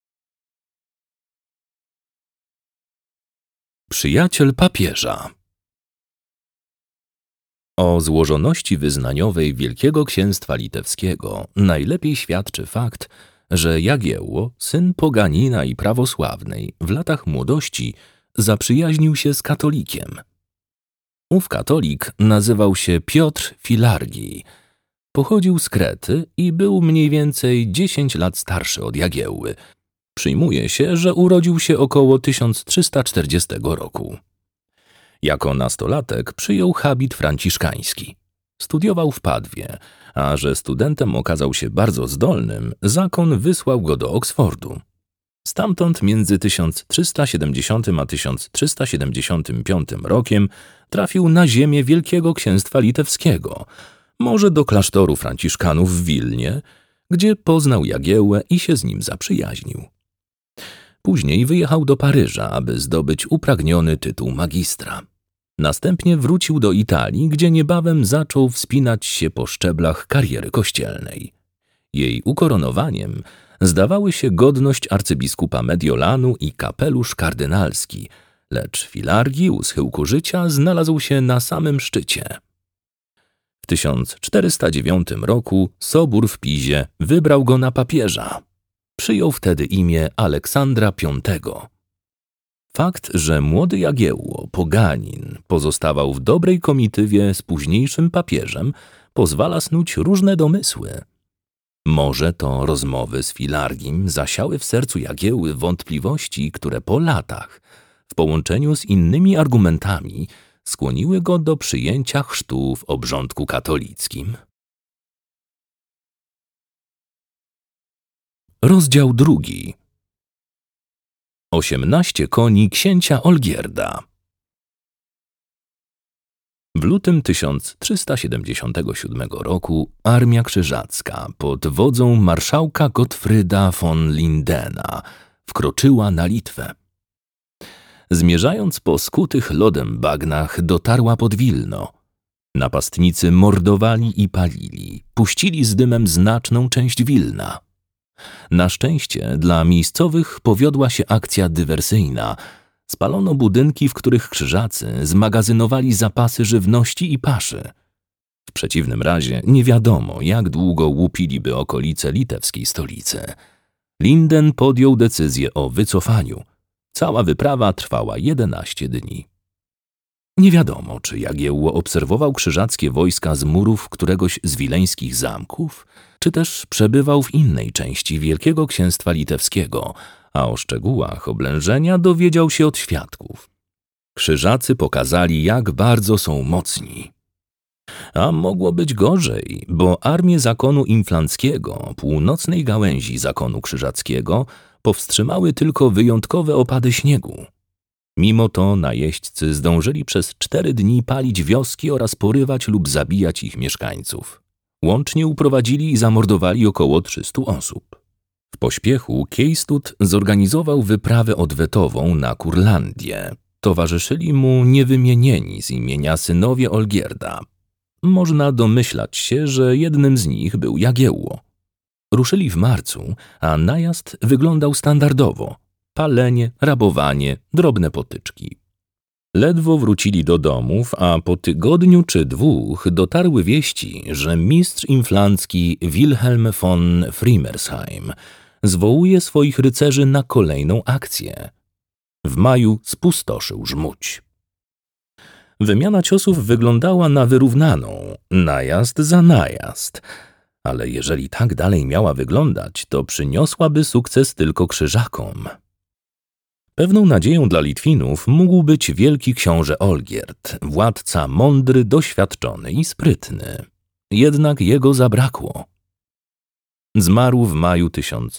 Przyjaciel papieża. O złożoności wyznaniowej Wielkiego Księstwa Litewskiego najlepiej świadczy fakt, że Jagiełło, syn poganina i prawosławnej, w latach młodości zaprzyjaźnił się z katolikiem. Ów katolik nazywał się Piotr Filargi. Pochodził z Krety i był mniej więcej 10 lat starszy od Jagiełły. Przyjmuje się, że urodził się około 1340 roku. Jako nastolatek przyjął habit franciszkański. Studiował w Padwie, a że studentem okazał się bardzo zdolnym, zakon wysłał go do Oksfordu. Stamtąd między 1370 a 1375 rokiem trafił na ziemię Wielkiego Księstwa Litewskiego, może do klasztoru franciszkanów w Wilnie, gdzie poznał Jagiełłę i się z nim zaprzyjaźnił. Później wyjechał do Paryża, aby zdobyć upragniony tytuł magistra. Następnie wrócił do Italii, gdzie niebawem zaczął wspinać się po szczeblach kariery kościelnej. Jej ukoronowaniem zdawały się godność arcybiskupa Mediolanu i kapelusz kardynalski, lecz Filargi u schyłku życia znalazł się na samym szczycie. W 1409 roku Sobór w Pizie wybrał go na papieża. Przyjął wtedy imię Aleksandra V. Fakt, że młody Jagiełło, poganin, pozostawał w dobrej komitywie z późniejszym papieżem, pozwala snuć różne domysły. Może to rozmowy z Filargim zasiały w sercu Jagiełły wątpliwości, które po latach, w połączeniu z innymi argumentami, skłoniły go do przyjęcia chrztu w obrządku katolickim. Rozdział 2. 18 koni księcia Olgierda. W lutym 1377 roku Armia Krzyżacka pod wodzą marszałka Gottfryda von Lindena wkroczyła na Litwę. Zmierzając po skutych lodem bagnach, dotarła pod Wilno. Napastnicy mordowali i palili, puścili z dymem znaczną część Wilna. Na szczęście dla miejscowych powiodła się akcja dywersyjna. Spalono budynki, w których krzyżacy zmagazynowali zapasy żywności i paszy. W przeciwnym razie nie wiadomo, jak długo łupiliby okolice litewskiej stolicy. Linden podjął decyzję o wycofaniu. Cała wyprawa trwała 11 dni. Nie wiadomo, czy Jagiełło obserwował krzyżackie wojska z murów któregoś z wileńskich zamków, czy też przebywał w innej części Wielkiego Księstwa Litewskiego, a o szczegółach oblężenia dowiedział się od świadków. Krzyżacy pokazali, jak bardzo są mocni. A mogło być gorzej, bo armie zakonu inflanckiego, północnej gałęzi zakonu krzyżackiego, powstrzymały tylko wyjątkowe opady śniegu. Mimo to najeźdźcy zdążyli przez 4 dni palić wioski oraz porywać lub zabijać ich mieszkańców. Łącznie uprowadzili i zamordowali około 300 osób. W pośpiechu Kiejstud zorganizował wyprawę odwetową na Kurlandię. Towarzyszyli mu niewymienieni z imienia synowie Olgierda. Można domyślać się, że jednym z nich był Jagiełło. Ruszyli w marcu, a najazd wyglądał standardowo. Palenie, rabowanie, drobne potyczki. Ledwo wrócili do domów, a po tygodniu czy 2 dotarły wieści, że mistrz inflancki Wilhelm von Friemersheim zwołuje swoich rycerzy na kolejną akcję. W maju spustoszył Żmudź. Wymiana ciosów wyglądała na wyrównaną, najazd za najazd. Ale jeżeli tak dalej miała wyglądać, to przyniosłaby sukces tylko Krzyżakom. Pewną nadzieją dla Litwinów mógł być wielki książę Olgierd, władca mądry, doświadczony i sprytny. Jednak jego zabrakło. Zmarł w maju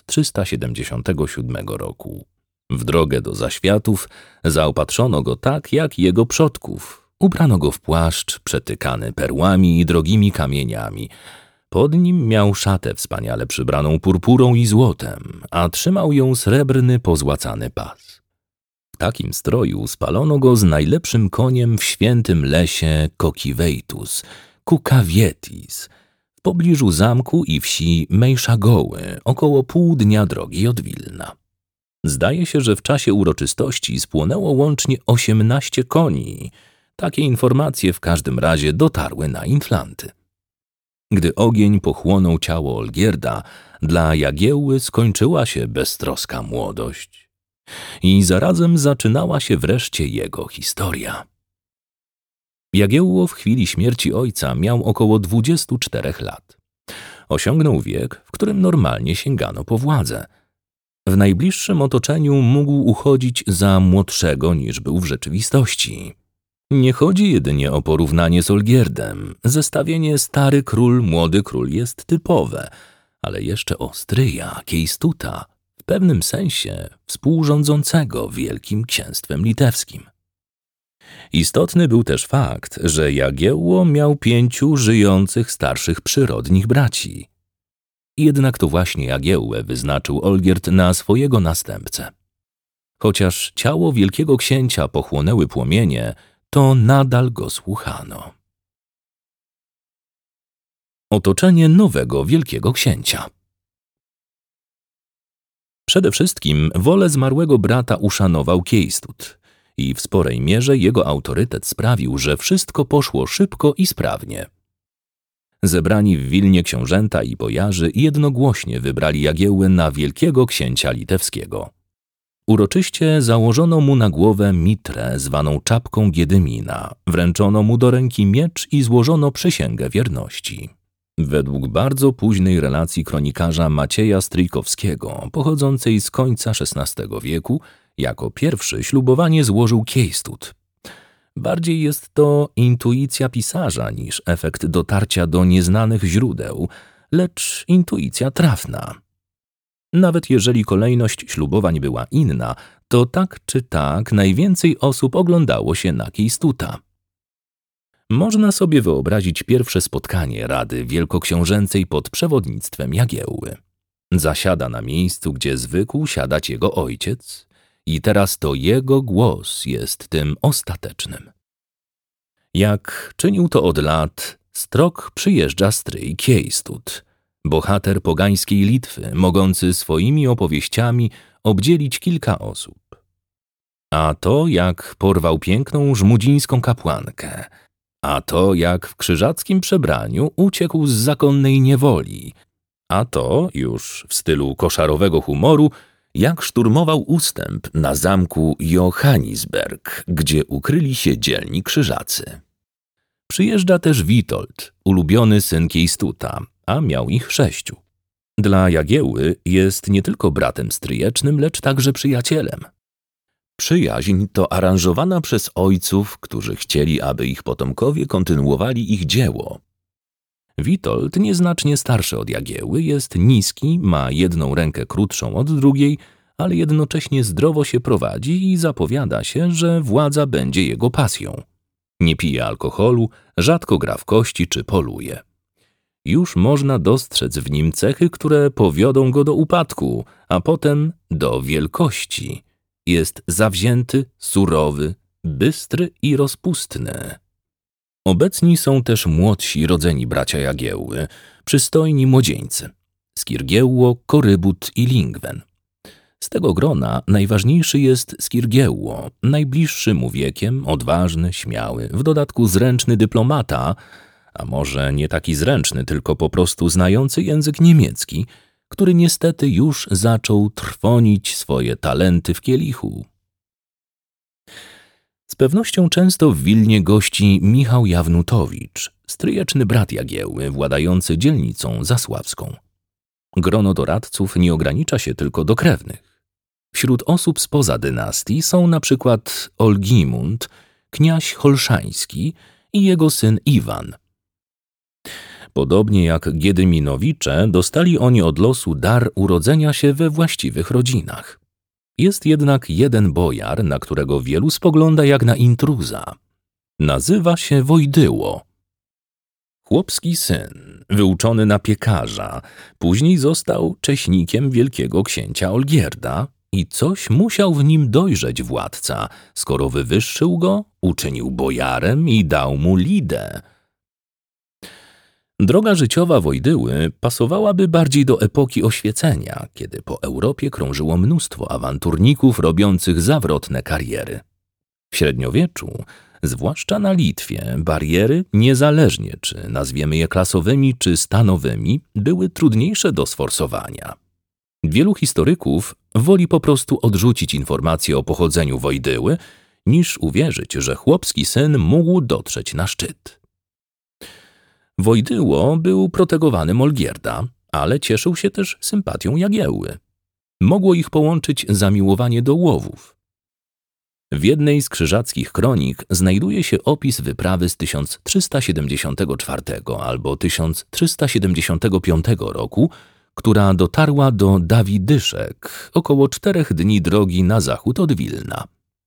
1377 roku. W drogę do zaświatów zaopatrzono go tak jak jego przodków. Ubrano go w płaszcz przetykany perłami i drogimi kamieniami. Pod nim miał szatę wspaniale przybraną purpurą i złotem, a trzymał ją srebrny, pozłacany pas. W takim stroju spalono go z najlepszym koniem w świętym lesie Kokiveitus, Kukavietis, w pobliżu zamku i wsi Mejszagoły, około pół dnia drogi od Wilna. Zdaje się, że w czasie uroczystości spłonęło łącznie 18 koni. Takie informacje w każdym razie dotarły na Inflanty. Gdy ogień pochłonął ciało Olgierda, dla Jagiełły skończyła się beztroska młodość. I zarazem zaczynała się wreszcie jego historia. Jagiełło w chwili śmierci ojca miał około 24 lat. Osiągnął wiek, w którym normalnie sięgano po władzę. W najbliższym otoczeniu mógł uchodzić za młodszego niż był w rzeczywistości. Nie chodzi jedynie o porównanie z Olgierdem. Zestawienie stary król, młody król jest typowe, ale jeszcze o stryja, Keistuta, w pewnym sensie współrządzącego Wielkim Księstwem Litewskim. Istotny był też fakt, że Jagiełło miał 5 żyjących starszych przyrodnich braci. Jednak to właśnie Jagiełłę wyznaczył Olgierd na swojego następcę. Chociaż ciało wielkiego księcia pochłonęły płomienie, to nadal go słuchano. Otoczenie nowego wielkiego księcia. Przede wszystkim wolę zmarłego brata uszanował Keistut i w sporej mierze jego autorytet sprawił, że wszystko poszło szybko i sprawnie. Zebrani w Wilnie książęta i bojarzy jednogłośnie wybrali Jagiełłę na wielkiego księcia litewskiego. Uroczyście założono mu na głowę mitrę zwaną czapką Giedymina, wręczono mu do ręki miecz i złożono przysięgę wierności. Według bardzo późnej relacji kronikarza Macieja Stryjkowskiego, pochodzącej z końca XVI wieku, jako pierwszy ślubowanie złożył Keistut. Bardziej jest to intuicja pisarza niż efekt dotarcia do nieznanych źródeł, lecz intuicja trafna. Nawet jeżeli kolejność ślubowań była inna, to tak czy tak najwięcej osób oglądało się na Keistuta. Można sobie wyobrazić pierwsze spotkanie Rady Wielkoksiążęcej pod przewodnictwem Jagiełły. Zasiada na miejscu, gdzie zwykł siadać jego ojciec i teraz to jego głos jest tym ostatecznym. Jak czynił to od lat, Strok przyjeżdża stryj Keistut, bohater pogańskiej Litwy, mogący swoimi opowieściami obdzielić kilka osób. A to jak porwał piękną żmudzińską kapłankę, a to jak w krzyżackim przebraniu uciekł z zakonnej niewoli, a to już w stylu koszarowego humoru, jak szturmował ustęp na zamku Johannisberg, gdzie ukryli się dzielni krzyżacy. Przyjeżdża też Witold, ulubiony syn Keistuta, a miał ich 6. Dla Jagiełły jest nie tylko bratem stryjecznym, lecz także przyjacielem. Przyjaźń to aranżowana przez ojców, którzy chcieli, aby ich potomkowie kontynuowali ich dzieło. Witold, nieznacznie starszy od Jagiełły, jest niski, ma jedną rękę krótszą od drugiej, ale jednocześnie zdrowo się prowadzi i zapowiada się, że władza będzie jego pasją. Nie pije alkoholu, rzadko gra w kości czy poluje. Już można dostrzec w nim cechy, które powiodą go do upadku, a potem do wielkości. Jest zawzięty, surowy, bystry i rozpustny. Obecni są też młodsi rodzeni bracia Jagiełły, przystojni młodzieńcy – Skirgiełło, Korybut i Lingwen. Z tego grona najważniejszy jest Skirgiełło, najbliższy mu wiekiem, odważny, śmiały, w dodatku zręczny dyplomata, a może nie taki zręczny, tylko po prostu znający język niemiecki, który niestety już zaczął trwonić swoje talenty w kielichu. Z pewnością często w Wilnie gości Michał Jawnutowicz, stryjeczny brat Jagiełły, władający dzielnicą zasławską. Grono doradców nie ogranicza się tylko do krewnych. Wśród osób spoza dynastii są na przykład Olgimund, kniaź Holszański i jego syn Iwan. Podobnie jak Giedyminowicze, dostali oni od losu dar urodzenia się we właściwych rodzinach. Jest jednak jeden bojar, na którego wielu spogląda jak na intruza. Nazywa się Wojdyło. Chłopski syn, wyuczony na piekarza, później został cześnikiem wielkiego księcia Olgierda i coś musiał w nim dojrzeć władca, skoro wywyższył go, uczynił bojarem i dał mu lidę. Droga życiowa Wojdyły pasowałaby bardziej do epoki oświecenia, kiedy po Europie krążyło mnóstwo awanturników robiących zawrotne kariery. W średniowieczu, zwłaszcza na Litwie, bariery, niezależnie czy nazwiemy je klasowymi czy stanowymi, były trudniejsze do sforsowania. Wielu historyków woli po prostu odrzucić informacje o pochodzeniu Wojdyły, niż uwierzyć, że chłopski syn mógł dotrzeć na szczyt. Wojdyło był protegowanym Olgierda, ale cieszył się też sympatią Jagiełły. Mogło ich połączyć zamiłowanie do łowów. W jednej z krzyżackich kronik znajduje się opis wyprawy z 1374 albo 1375 roku, która dotarła do Dawidyszek, około 4 dni drogi na zachód od Wilna.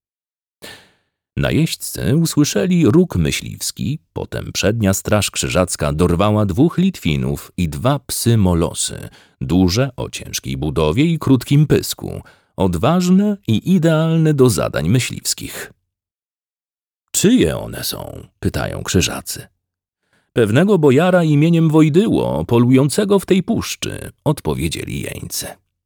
Najeźdźcy usłyszeli róg myśliwski, potem przednia straż krzyżacka dorwała 2 Litwinów i 2 psy molosy, duże, o ciężkiej budowie i krótkim pysku, odważne i idealne do zadań myśliwskich. Czyje one są? Pytają krzyżacy. Pewnego bojara imieniem Wojdyło, polującego w tej puszczy, odpowiedzieli jeńcy.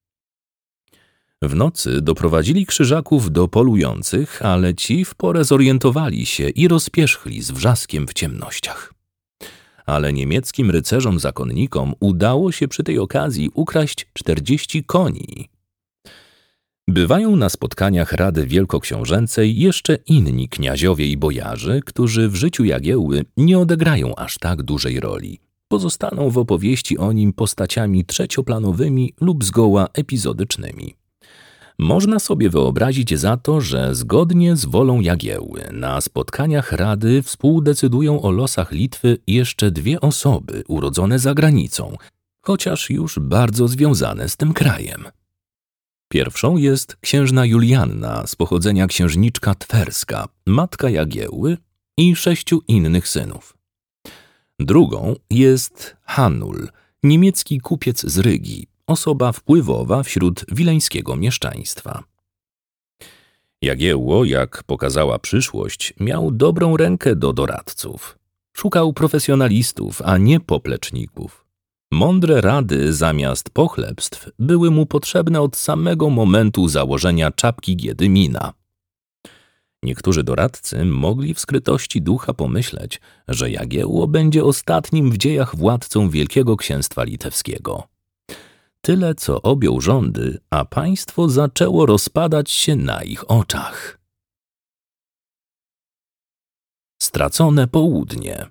W nocy doprowadzili krzyżaków do polujących, ale ci w porę zorientowali się i rozpierzchli z wrzaskiem w ciemnościach. Ale niemieckim rycerzom zakonnikom udało się przy tej okazji ukraść 40 koni. Bywają na spotkaniach Rady Wielkoksiążęcej jeszcze inni kniaziowie i bojarzy, którzy w życiu Jagiełły nie odegrają aż tak dużej roli. Pozostaną w opowieści o nim postaciami trzecioplanowymi lub zgoła epizodycznymi. Można sobie wyobrazić za to, że zgodnie z wolą Jagiełły na spotkaniach Rady współdecydują o losach Litwy jeszcze 2 osoby urodzone za granicą, chociaż już bardzo związane z tym krajem. Pierwszą jest księżna Julianna z pochodzenia księżniczka Twerska, matka Jagiełły i 6 innych synów. Drugą jest Hanul, niemiecki kupiec z Rygi, osoba wpływowa wśród wileńskiego mieszczaństwa. Jagiełło, jak pokazała przyszłość, miał dobrą rękę do doradców. Szukał profesjonalistów, a nie popleczników. Mądre rady zamiast pochlebstw były mu potrzebne od samego momentu założenia czapki Giedymina. Niektórzy doradcy mogli w skrytości ducha pomyśleć, że Jagiełło będzie ostatnim w dziejach władcą Wielkiego Księstwa Litewskiego. Tyle, co objął rządy, a państwo zaczęło rozpadać się na ich oczach. Stracone południe.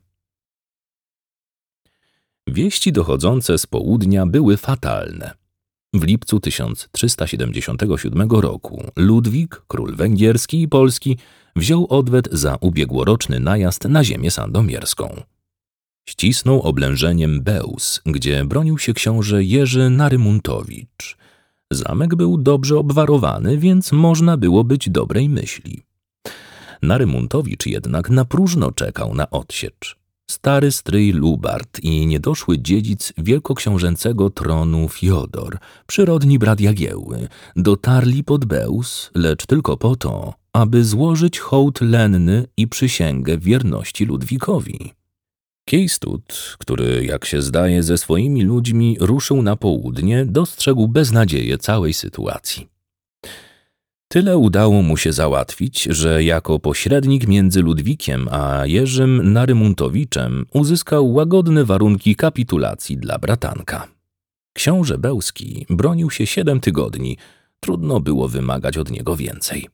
Wieści dochodzące z południa były fatalne. W lipcu 1377 roku Ludwik, król węgierski i polski, wziął odwet za ubiegłoroczny najazd na ziemię sandomierską. Ścisnął oblężeniem Bełz, gdzie bronił się książę Jerzy Narymuntowicz. Zamek był dobrze obwarowany, więc można było być dobrej myśli. Narymuntowicz jednak na próżno czekał na odsiecz. Stary stryj Lubart i niedoszły dziedzic wielkoksiążęcego tronu Fiodor, przyrodni brat Jagiełły, dotarli pod Bełz, lecz tylko po to, aby złożyć hołd lenny i przysięgę wierności Ludwikowi. Kiejstud, który, jak się zdaje, ze swoimi ludźmi ruszył na południe, dostrzegł beznadzieję całej sytuacji. Tyle udało mu się załatwić, że jako pośrednik między Ludwikiem a Jerzym Narymuntowiczem uzyskał łagodne warunki kapitulacji dla bratanka. Książę Bełski bronił się 7 tygodni, trudno było wymagać od niego więcej.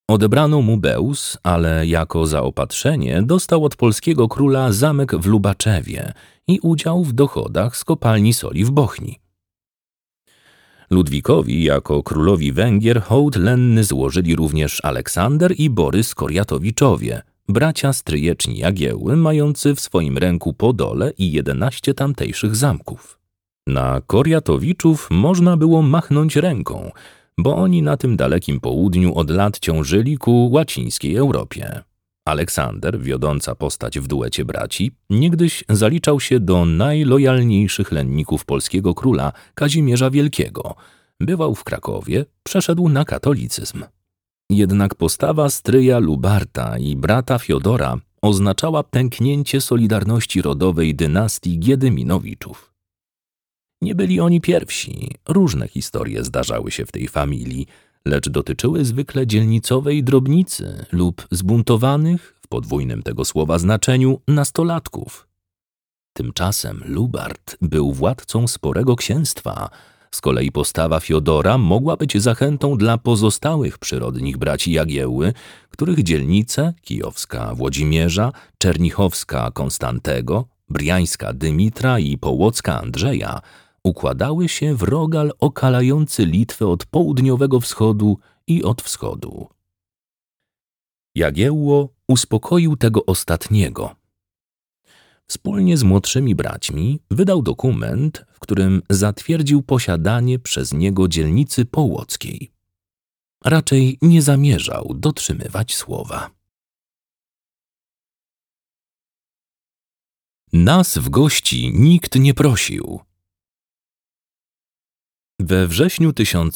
Odebrano mu Bełz, ale jako zaopatrzenie dostał od polskiego króla zamek w Lubaczewie i udział w dochodach z kopalni soli w Bochni. Ludwikowi jako królowi Węgier hołd lenny złożyli również Aleksander i Borys Koriatowiczowie, bracia stryjeczni Jagiełły, mający w swoim ręku Podole i 11 tamtejszych zamków. Na Koriatowiczów można było machnąć ręką, bo oni na tym dalekim południu od lat ciążyli ku łacińskiej Europie. Aleksander, wiodąca postać w duecie braci, niegdyś zaliczał się do najlojalniejszych lenników polskiego króla Kazimierza Wielkiego. Bywał w Krakowie, przeszedł na katolicyzm. Jednak postawa stryja Lubarta i brata Fiodora oznaczała pęknięcie solidarności rodowej dynastii Giedyminowiczów. Nie byli oni pierwsi, różne historie zdarzały się w tej familii, lecz dotyczyły zwykle dzielnicowej drobnicy lub zbuntowanych, w podwójnym tego słowa znaczeniu, nastolatków. Tymczasem Lubart był władcą sporego księstwa, z kolei postawa Fiodora mogła być zachętą dla pozostałych przyrodnich braci Jagiełły, których dzielnice kijowska Włodzimierza, czernichowska Konstantego, briańska Dymitra i połocka Andrzeja układały się w rogal okalający Litwę od południowego wschodu i od wschodu. Jagiełło uspokoił tego ostatniego. Wspólnie z młodszymi braćmi wydał dokument, w którym zatwierdził posiadanie przez niego dzielnicy połockiej. Raczej nie zamierzał dotrzymywać słowa. Nas w gości nikt nie prosił. We wrześniu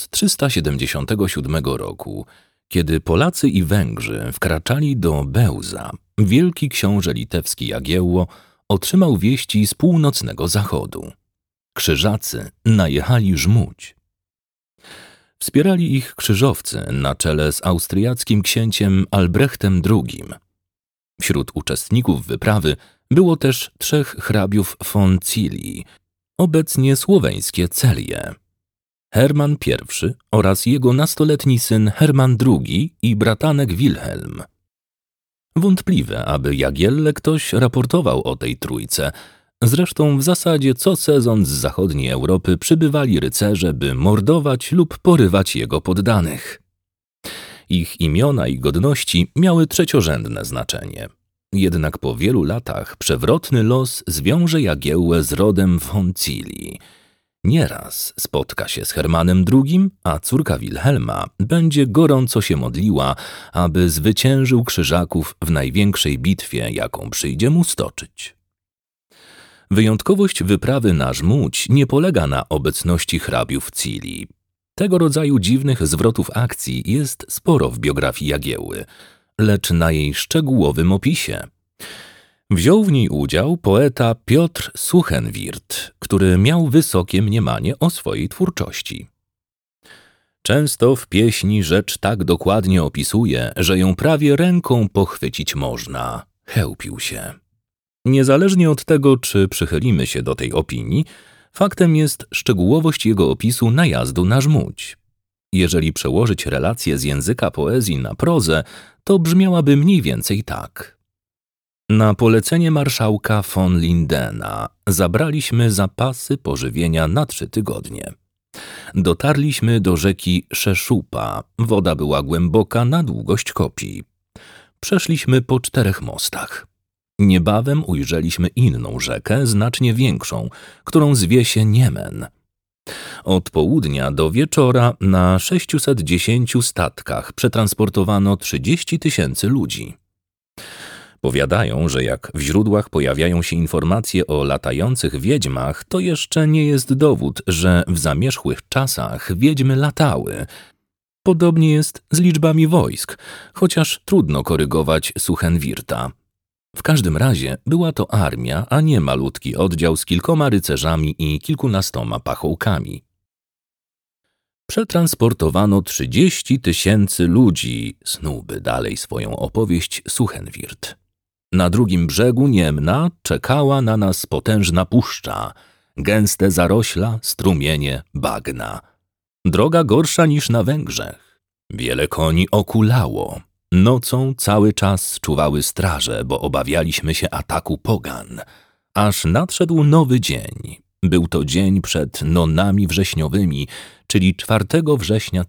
1377 roku, kiedy Polacy i Węgrzy wkraczali do Bełza, wielki książę litewski Jagiełło otrzymał wieści z północnego zachodu. Krzyżacy najechali żmudź. Wspierali ich krzyżowcy na czele z austriackim księciem Albrechtem II. Wśród uczestników wyprawy było też 3 hrabiów von Cilii, obecnie słoweńskie Celie. Herman I oraz jego nastoletni syn Herman II i bratanek Wilhelm. Wątpliwe, aby Jagielle ktoś raportował o tej trójce. Zresztą w zasadzie co sezon z zachodniej Europy przybywali rycerze, by mordować lub porywać jego poddanych. Ich imiona i godności miały trzeciorzędne znaczenie. Jednak po wielu latach przewrotny los zwiąże Jagiełłę z rodem von Cilii. Nieraz spotka się z Hermanem II, a córka Wilhelma będzie gorąco się modliła, aby zwyciężył Krzyżaków w największej bitwie, jaką przyjdzie mu stoczyć. Wyjątkowość wyprawy na żmudź nie polega na obecności hrabiów Cilii. Tego rodzaju dziwnych zwrotów akcji jest sporo w biografii Jagiełły, lecz na jej szczegółowym opisie. Wziął w niej udział poeta Piotr Suchenwirth, który miał wysokie mniemanie o swojej twórczości. Często w pieśni rzecz tak dokładnie opisuje, że ją prawie ręką pochwycić można. Chełpił się. Niezależnie od tego, czy przychylimy się do tej opinii, faktem jest szczegółowość jego opisu najazdu na żmudź. Jeżeli przełożyć relację z języka poezji na prozę, to brzmiałaby mniej więcej tak. Na polecenie marszałka von Lindena zabraliśmy zapasy pożywienia na 3 tygodnie. Dotarliśmy do rzeki Szeszupa, woda była głęboka na długość kopii. Przeszliśmy po 4 mostach. Niebawem ujrzeliśmy inną rzekę, znacznie większą, którą zwie się Niemen. Od południa do wieczora na 610 statkach przetransportowano 30 000 ludzi. Powiadają, że jak w źródłach pojawiają się informacje o latających wiedźmach, to jeszcze nie jest dowód, że w zamierzchłych czasach wiedźmy latały. Podobnie jest z liczbami wojsk, chociaż trudno korygować Suchenwirtha. W każdym razie była to armia, a nie malutki oddział z kilkoma rycerzami i kilkunastoma pachołkami. Przetransportowano 30 000 ludzi, snułby dalej swoją opowieść Suchenwirth. Na drugim brzegu Niemna czekała na nas potężna puszcza, gęste zarośla, strumienie, bagna. Droga gorsza niż na Węgrzech. Wiele koni okulało. Nocą cały czas czuwały straże, bo obawialiśmy się ataku pogan. Aż nadszedł nowy dzień. Był to dzień przed nonami wrześniowymi, czyli 4 września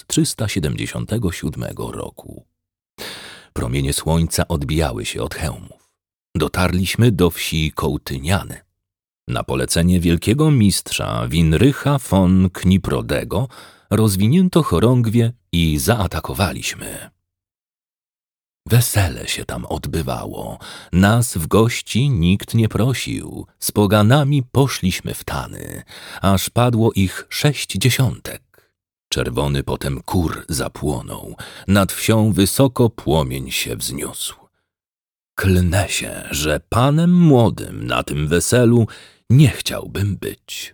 1377 roku. Promienie słońca odbijały się od hełmów. Dotarliśmy do wsi Kołtyniany. Na polecenie wielkiego mistrza Winrycha von Kniprodego rozwinięto chorągwie i zaatakowaliśmy. Wesele się tam odbywało. Nas w gości nikt nie prosił. Z poganami poszliśmy w tany, aż padło ich 60. Czerwony potem kur zapłonął. Nad wsią wysoko płomień się wzniósł. Klnę się, że panem młodym na tym weselu nie chciałbym być.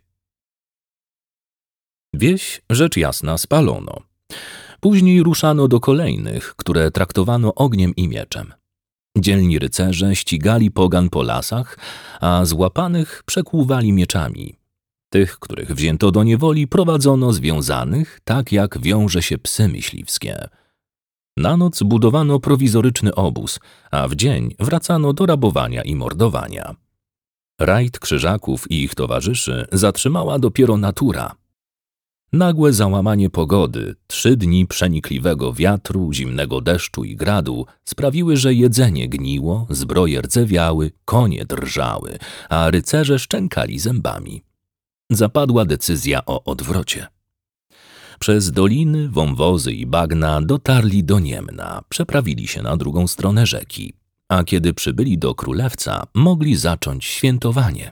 Wieś, rzecz jasna, spalono. Później ruszano do kolejnych, które traktowano ogniem i mieczem. Dzielni rycerze ścigali pogan po lasach, a złapanych przekłuwali mieczami. Tych, których wzięto do niewoli, prowadzono związanych, tak jak wiąże się psy myśliwskie. Na noc budowano prowizoryczny obóz, a w dzień wracano do rabowania i mordowania. Rajd krzyżaków i ich towarzyszy zatrzymała dopiero natura. Nagłe załamanie pogody, 3 dni przenikliwego wiatru, zimnego deszczu i gradu sprawiły, że jedzenie gniło, zbroje rdzewiały, konie drżały, a rycerze szczękali zębami. Zapadła decyzja o odwrocie. Przez doliny, wąwozy i bagna dotarli do Niemna, przeprawili się na drugą stronę rzeki, a kiedy przybyli do Królewca, mogli zacząć świętowanie.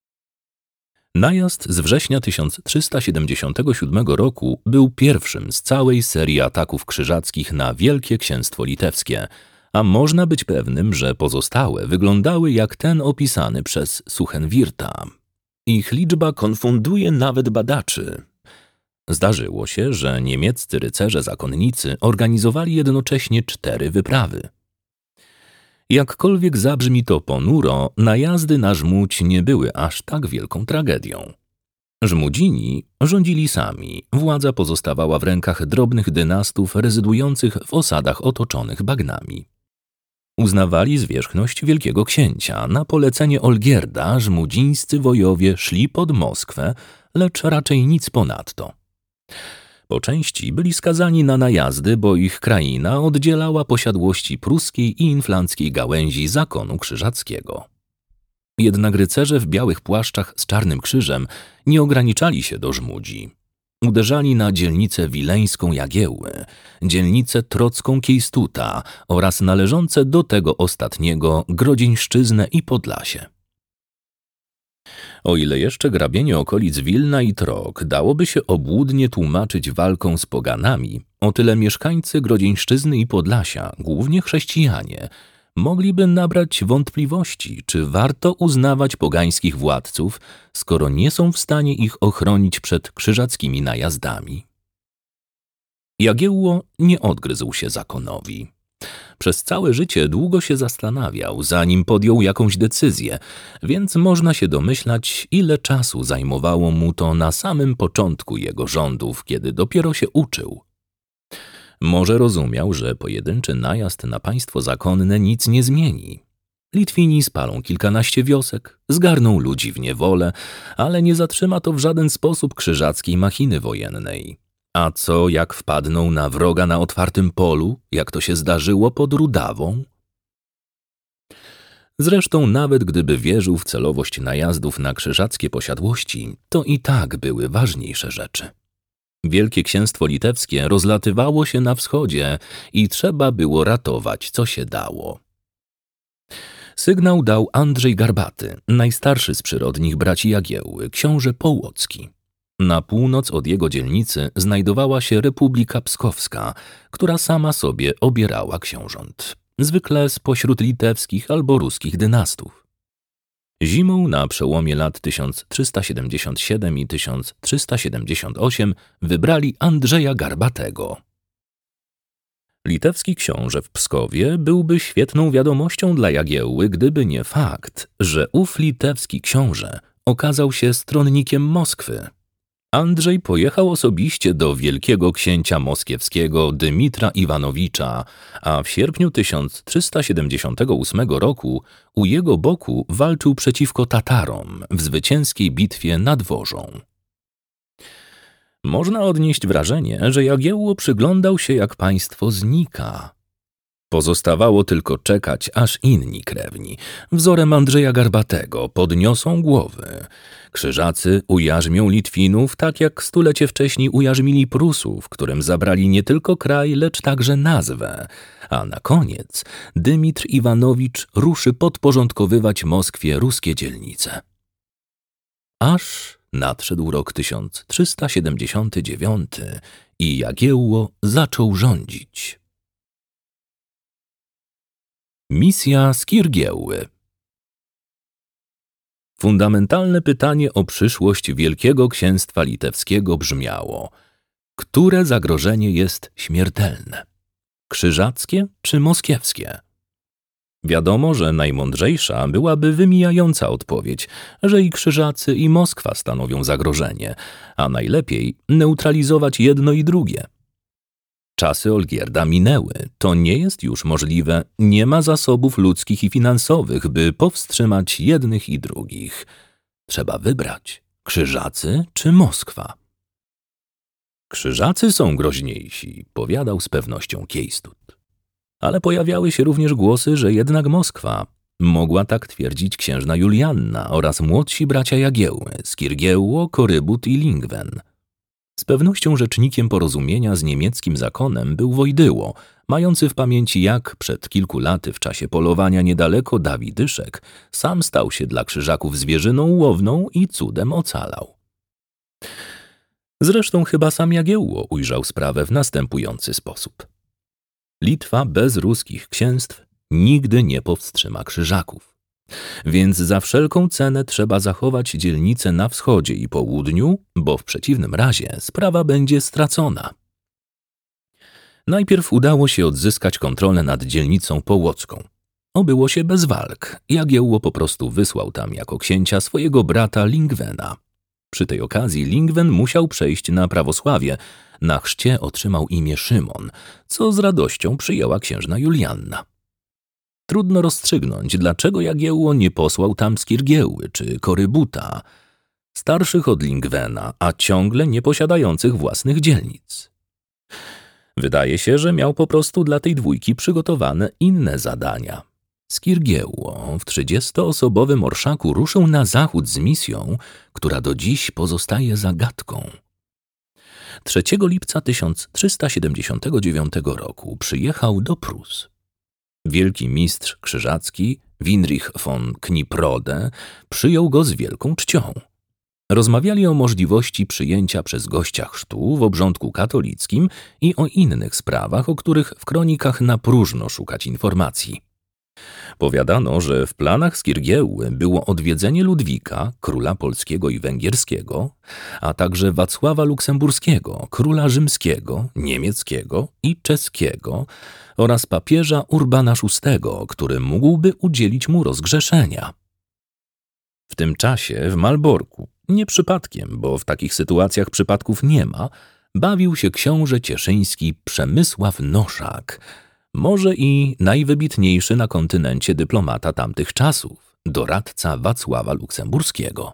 Najazd z września 1377 roku był pierwszym z całej serii ataków krzyżackich na Wielkie Księstwo Litewskie, a można być pewnym, że pozostałe wyglądały jak ten opisany przez Suchenwirta. Ich liczba konfunduje nawet badaczy. Zdarzyło się, że niemieccy rycerze zakonnicy organizowali jednocześnie 4 wyprawy. Jakkolwiek zabrzmi to ponuro, najazdy na Żmudź nie były aż tak wielką tragedią. Żmudzini rządzili sami, władza pozostawała w rękach drobnych dynastów rezydujących w osadach otoczonych bagnami. Uznawali zwierzchność wielkiego księcia. Na polecenie Olgierda żmudzińscy wojowie szli pod Moskwę, lecz raczej nic ponadto. Po części byli skazani na najazdy, bo ich kraina oddzielała posiadłości pruskiej i inflanckiej gałęzi zakonu krzyżackiego. Jednak rycerze w białych płaszczach z czarnym krzyżem nie ograniczali się do Żmudzi. Uderzali na dzielnicę wileńską Jagiełły, dzielnicę trocką Kiejstuta oraz należące do tego ostatniego Grodzieńszczyznę i Podlasie. O ile jeszcze grabienie okolic Wilna i Trok dałoby się obłudnie tłumaczyć walką z poganami, o tyle mieszkańcy Grodzieńszczyzny i Podlasia, głównie chrześcijanie, mogliby nabrać wątpliwości, czy warto uznawać pogańskich władców, skoro nie są w stanie ich ochronić przed krzyżackimi najazdami. Jagiełło nie odgryzł się zakonowi. Przez całe życie długo się zastanawiał, zanim podjął jakąś decyzję, więc można się domyślać, ile czasu zajmowało mu to na samym początku jego rządów, kiedy dopiero się uczył. Może rozumiał, że pojedynczy najazd na państwo zakonne nic nie zmieni. Litwini spalą kilkanaście wiosek, zgarną ludzi w niewolę, ale nie zatrzyma to w żaden sposób krzyżackiej machiny wojennej. A co, jak wpadną na wroga na otwartym polu, jak to się zdarzyło pod Rudawą? Zresztą nawet gdyby wierzył w celowość najazdów na krzyżackie posiadłości, to i tak były ważniejsze rzeczy. Wielkie Księstwo Litewskie rozlatywało się na wschodzie i trzeba było ratować, co się dało. Sygnał dał Andrzej Garbaty, najstarszy z przyrodnich braci Jagiełły, książę Połocki. Na północ od jego dzielnicy znajdowała się Republika Pskowska, która sama sobie obierała książąt, zwykle spośród litewskich albo ruskich dynastów. Zimą na przełomie lat 1377 i 1378 wybrali Andrzeja Garbatego. Litewski książę w Pskowie byłby świetną wiadomością dla Jagiełły, gdyby nie fakt, że ów litewski książę okazał się stronnikiem Moskwy. Andrzej pojechał osobiście do wielkiego księcia moskiewskiego Dymitra Iwanowicza, a w sierpniu 1378 roku u jego boku walczył przeciwko Tatarom w zwycięskiej bitwie nad Worzą. Można odnieść wrażenie, że Jagiełło przyglądał się, jak państwo znika. Pozostawało tylko czekać, aż inni krewni, wzorem Andrzeja Garbatego, podniosą głowy. Krzyżacy ujarzmią Litwinów, tak jak stulecie wcześniej ujarzmili Prusów, którym zabrali nie tylko kraj, lecz także nazwę. A na koniec Dymitr Iwanowicz ruszy podporządkowywać Moskwie ruskie dzielnice. Aż nadszedł rok 1379 i Jagiełło zaczął rządzić. Misja Skirgiełły. Fundamentalne pytanie o przyszłość Wielkiego Księstwa Litewskiego brzmiało: które zagrożenie jest śmiertelne? Krzyżackie czy moskiewskie? Wiadomo, że najmądrzejsza byłaby wymijająca odpowiedź, że i Krzyżacy, i Moskwa stanowią zagrożenie, a najlepiej neutralizować jedno i drugie. Czasy Olgierda minęły, to nie jest już możliwe, nie ma zasobów ludzkich i finansowych, by powstrzymać jednych i drugich. Trzeba wybrać, Krzyżacy czy Moskwa. Krzyżacy są groźniejsi, powiadał z pewnością Kiejstud. Ale pojawiały się również głosy, że jednak Moskwa. Mogła tak twierdzić księżna Julianna oraz młodsi bracia Jagiełły, Skirgiełło, Korybut i Lingwen. Z pewnością rzecznikiem porozumienia z niemieckim zakonem był Wojdyło, mający w pamięci, jak przed kilku laty w czasie polowania niedaleko Dawidyszek sam stał się dla Krzyżaków zwierzyną łowną i cudem ocalał. Zresztą chyba sam Jagiełło ujrzał sprawę w następujący sposób. Litwa bez ruskich księstw nigdy nie powstrzyma Krzyżaków. Więc za wszelką cenę trzeba zachować dzielnice na wschodzie i południu, bo w przeciwnym razie sprawa będzie stracona. Najpierw udało się odzyskać kontrolę nad dzielnicą połocką. Obyło się bez walk. Jagiełło po prostu wysłał tam jako księcia swojego brata Lingwena. Przy tej okazji Lingwen musiał przejść na prawosławie. Na chrzcie otrzymał imię Szymon, co z radością przyjęła księżna Julianna. Trudno rozstrzygnąć, dlaczego Jagiełło nie posłał tam Skirgiełły czy Korybuta, starszych od Lingwena, a ciągle nie posiadających własnych dzielnic. Wydaje się, że miał po prostu dla tej dwójki przygotowane inne zadania. Skirgiełło w 30-osobowym orszaku ruszył na zachód z misją, która do dziś pozostaje zagadką. 3 lipca 1379 roku przyjechał do Prus. Wielki mistrz krzyżacki Winrich von Kniprode przyjął go z wielką czcią. Rozmawiali o możliwości przyjęcia przez gościa chrztu w obrządku katolickim i o innych sprawach, o których w kronikach na próżno szukać informacji. Powiadano, że w planach Skirgiełły było odwiedzenie Ludwika, króla polskiego i węgierskiego, a także Wacława Luksemburskiego, króla rzymskiego, niemieckiego i czeskiego oraz papieża Urbana VI, który mógłby udzielić mu rozgrzeszenia. W tym czasie w Malborku, nie przypadkiem, bo w takich sytuacjach przypadków nie ma, bawił się książę cieszyński Przemysław Noszak, może i najwybitniejszy na kontynencie dyplomata tamtych czasów, doradca Wacława Luksemburskiego.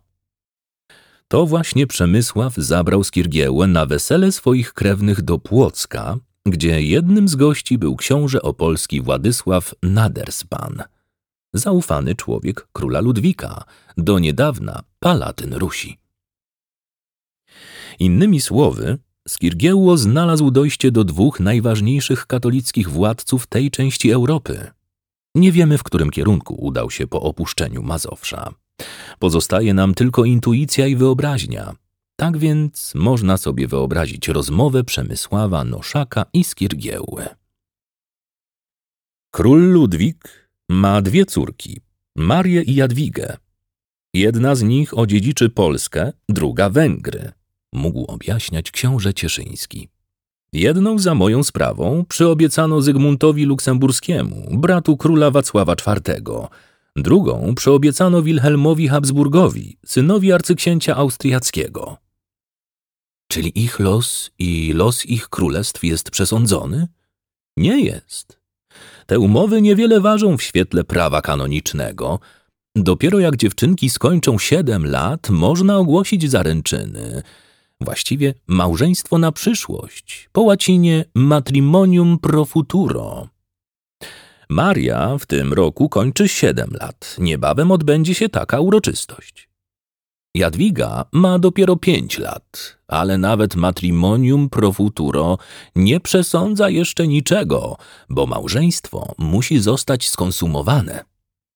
To właśnie Przemysław zabrał Skirgiełłę na wesele swoich krewnych do Płocka, gdzie jednym z gości był książę opolski Władysław Naderspan, zaufany człowiek króla Ludwika, do niedawna palatyn Rusi. Innymi słowy, Skirgiełło znalazł dojście do dwóch najważniejszych katolickich władców tej części Europy. Nie wiemy, w którym kierunku udał się po opuszczeniu Mazowsza. Pozostaje nam tylko intuicja i wyobraźnia. Tak więc można sobie wyobrazić rozmowę Przemysława Noszaka i Skirgiełły. Król Ludwik ma 2 córki, Marię i Jadwigę. Jedna z nich odziedziczy Polskę, druga Węgry, mógł objaśniać książę cieszyński. Jedną za moją sprawą przyobiecano Zygmuntowi Luksemburskiemu, bratu króla Wacława IV. Drugą przyobiecano Wilhelmowi Habsburgowi, synowi arcyksięcia austriackiego. Czyli ich los i los ich królestw jest przesądzony? Nie jest. Te umowy niewiele ważą w świetle prawa kanonicznego. Dopiero jak dziewczynki skończą 7 lat, można ogłosić zaręczyny. Właściwie małżeństwo na przyszłość, po łacinie matrimonium pro futuro. Maria w tym roku kończy 7 lat. Niebawem odbędzie się taka uroczystość. Jadwiga ma dopiero 5 lat, ale nawet matrimonium pro futuro nie przesądza jeszcze niczego, bo małżeństwo musi zostać skonsumowane.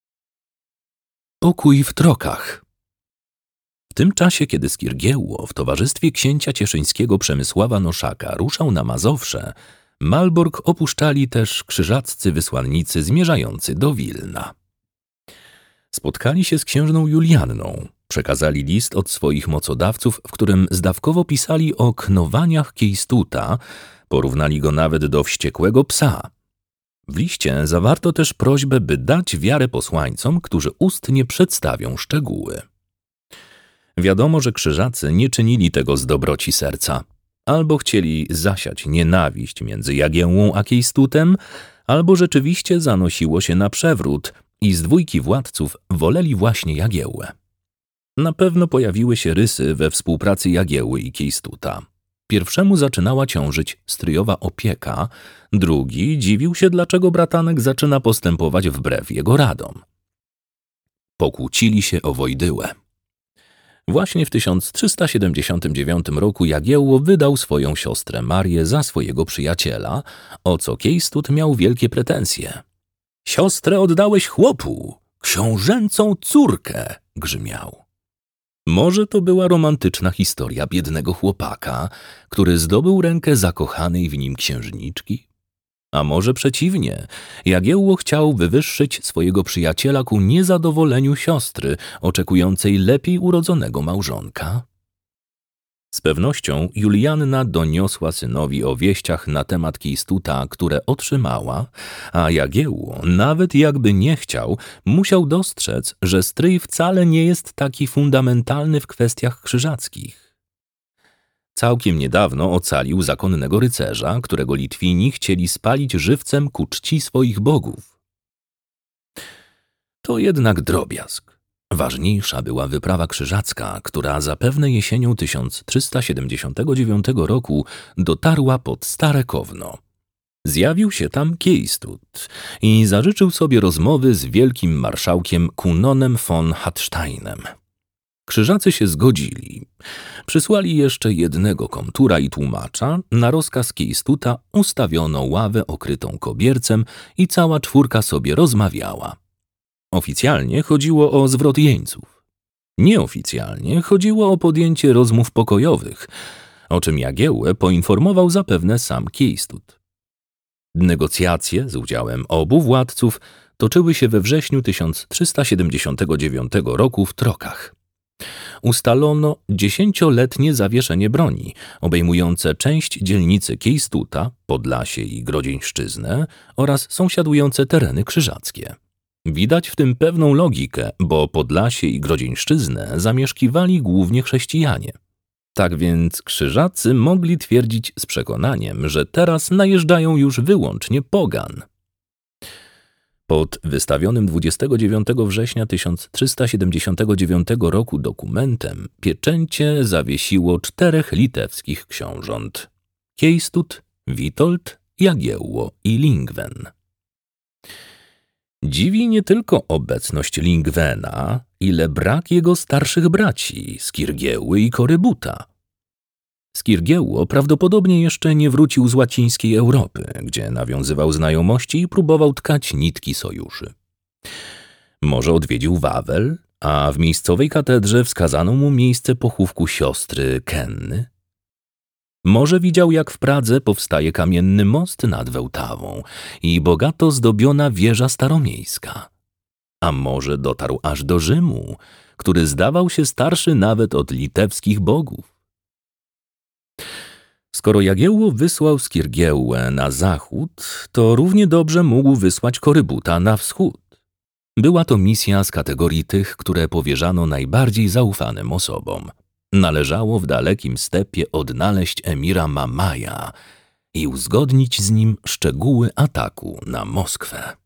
Pokój w Trokach. W tym czasie, kiedy Skirgiełło w towarzystwie księcia cieszyńskiego Przemysława Noszaka ruszał na Mazowsze, Malbork opuszczali też krzyżaccy wysłannicy zmierzający do Wilna. Spotkali się z księżną Julianną, przekazali list od swoich mocodawców, w którym zdawkowo pisali o knowaniach Kiejstuta, porównali go nawet do wściekłego psa. W liście zawarto też prośbę, by dać wiarę posłańcom, którzy ustnie przedstawią szczegóły. Wiadomo, że krzyżacy nie czynili tego z dobroci serca. Albo chcieli zasiać nienawiść między Jagiełłą a Kiejstutem, albo rzeczywiście zanosiło się na przewrót i z dwójki władców woleli właśnie Jagiełłę. Na pewno pojawiły się rysy we współpracy Jagiełły i Kiejstuta. Pierwszemu zaczynała ciążyć stryjowa opieka, drugi dziwił się, dlaczego bratanek zaczyna postępować wbrew jego radom. Pokłócili się o Wojdyłę. Właśnie w 1379 roku Jagiełło wydał swoją siostrę Marię za swojego przyjaciela, o co Kiejstut miał wielkie pretensje. Siostrę oddałeś chłopu, książęcą córkę, grzmiał. Może to była romantyczna historia biednego chłopaka, który zdobył rękę zakochanej w nim księżniczki? A może przeciwnie, Jagiełło chciał wywyższyć swojego przyjaciela ku niezadowoleniu siostry, oczekującej lepiej urodzonego małżonka? Z pewnością Julianna doniosła synowi o wieściach na temat Kiejstuta, które otrzymała, a Jagiełło, nawet jakby nie chciał, musiał dostrzec, że stryj wcale nie jest taki fundamentalny w kwestiach krzyżackich. Całkiem niedawno ocalił zakonnego rycerza, którego Litwini chcieli spalić żywcem ku czci swoich bogów. To jednak drobiazg. Ważniejsza była wyprawa krzyżacka, która zapewne jesienią 1379 roku dotarła pod Stare Kowno. Zjawił się tam Kiejstut i zażyczył sobie rozmowy z wielkim marszałkiem Kunonem von Hattsteinem. Krzyżacy się zgodzili. Przysłali jeszcze jednego komtura i tłumacza, na rozkaz Kiejstuta ustawiono ławę okrytą kobiercem i cała czwórka sobie rozmawiała. Oficjalnie chodziło o zwrot jeńców. Nieoficjalnie chodziło o podjęcie rozmów pokojowych, o czym Jagiełłę poinformował zapewne sam Kiejstut. Negocjacje z udziałem obu władców toczyły się we wrześniu 1379 roku w Trokach. Ustalono 10-letnie zawieszenie broni, obejmujące część dzielnicy Kiejstuta, Podlasie i Grodzieńszczyznę oraz sąsiadujące tereny krzyżackie. Widać w tym pewną logikę, bo Podlasie i Grodzieńszczyznę zamieszkiwali głównie chrześcijanie. Tak więc krzyżacy mogli twierdzić z przekonaniem, że teraz najeżdżają już wyłącznie pogan. Pod wystawionym 29 września 1379 roku dokumentem pieczęcie zawiesiło 4 litewskich książąt: Kiejstut, Witold, Jagiełło i Lingwen. Dziwi nie tylko obecność Lingwena, ile brak jego starszych braci, Skirgiełły i Korybuta. Skirgiełło prawdopodobnie jeszcze nie wrócił z łacińskiej Europy, gdzie nawiązywał znajomości i próbował tkać nitki sojuszy. Może odwiedził Wawel, a w miejscowej katedrze wskazano mu miejsce pochówku siostry Kenny? Może widział, jak w Pradze powstaje kamienny most nad Wełtawą i bogato zdobiona wieża staromiejska. A może dotarł aż do Rzymu, który zdawał się starszy nawet od litewskich bogów. Skoro Jagiełło wysłał Skirgiełłę na zachód, to równie dobrze mógł wysłać Korybuta na wschód. Była to misja z kategorii tych, które powierzano najbardziej zaufanym osobom. Należało w dalekim stepie odnaleźć emira Mamaja i uzgodnić z nim szczegóły ataku na Moskwę.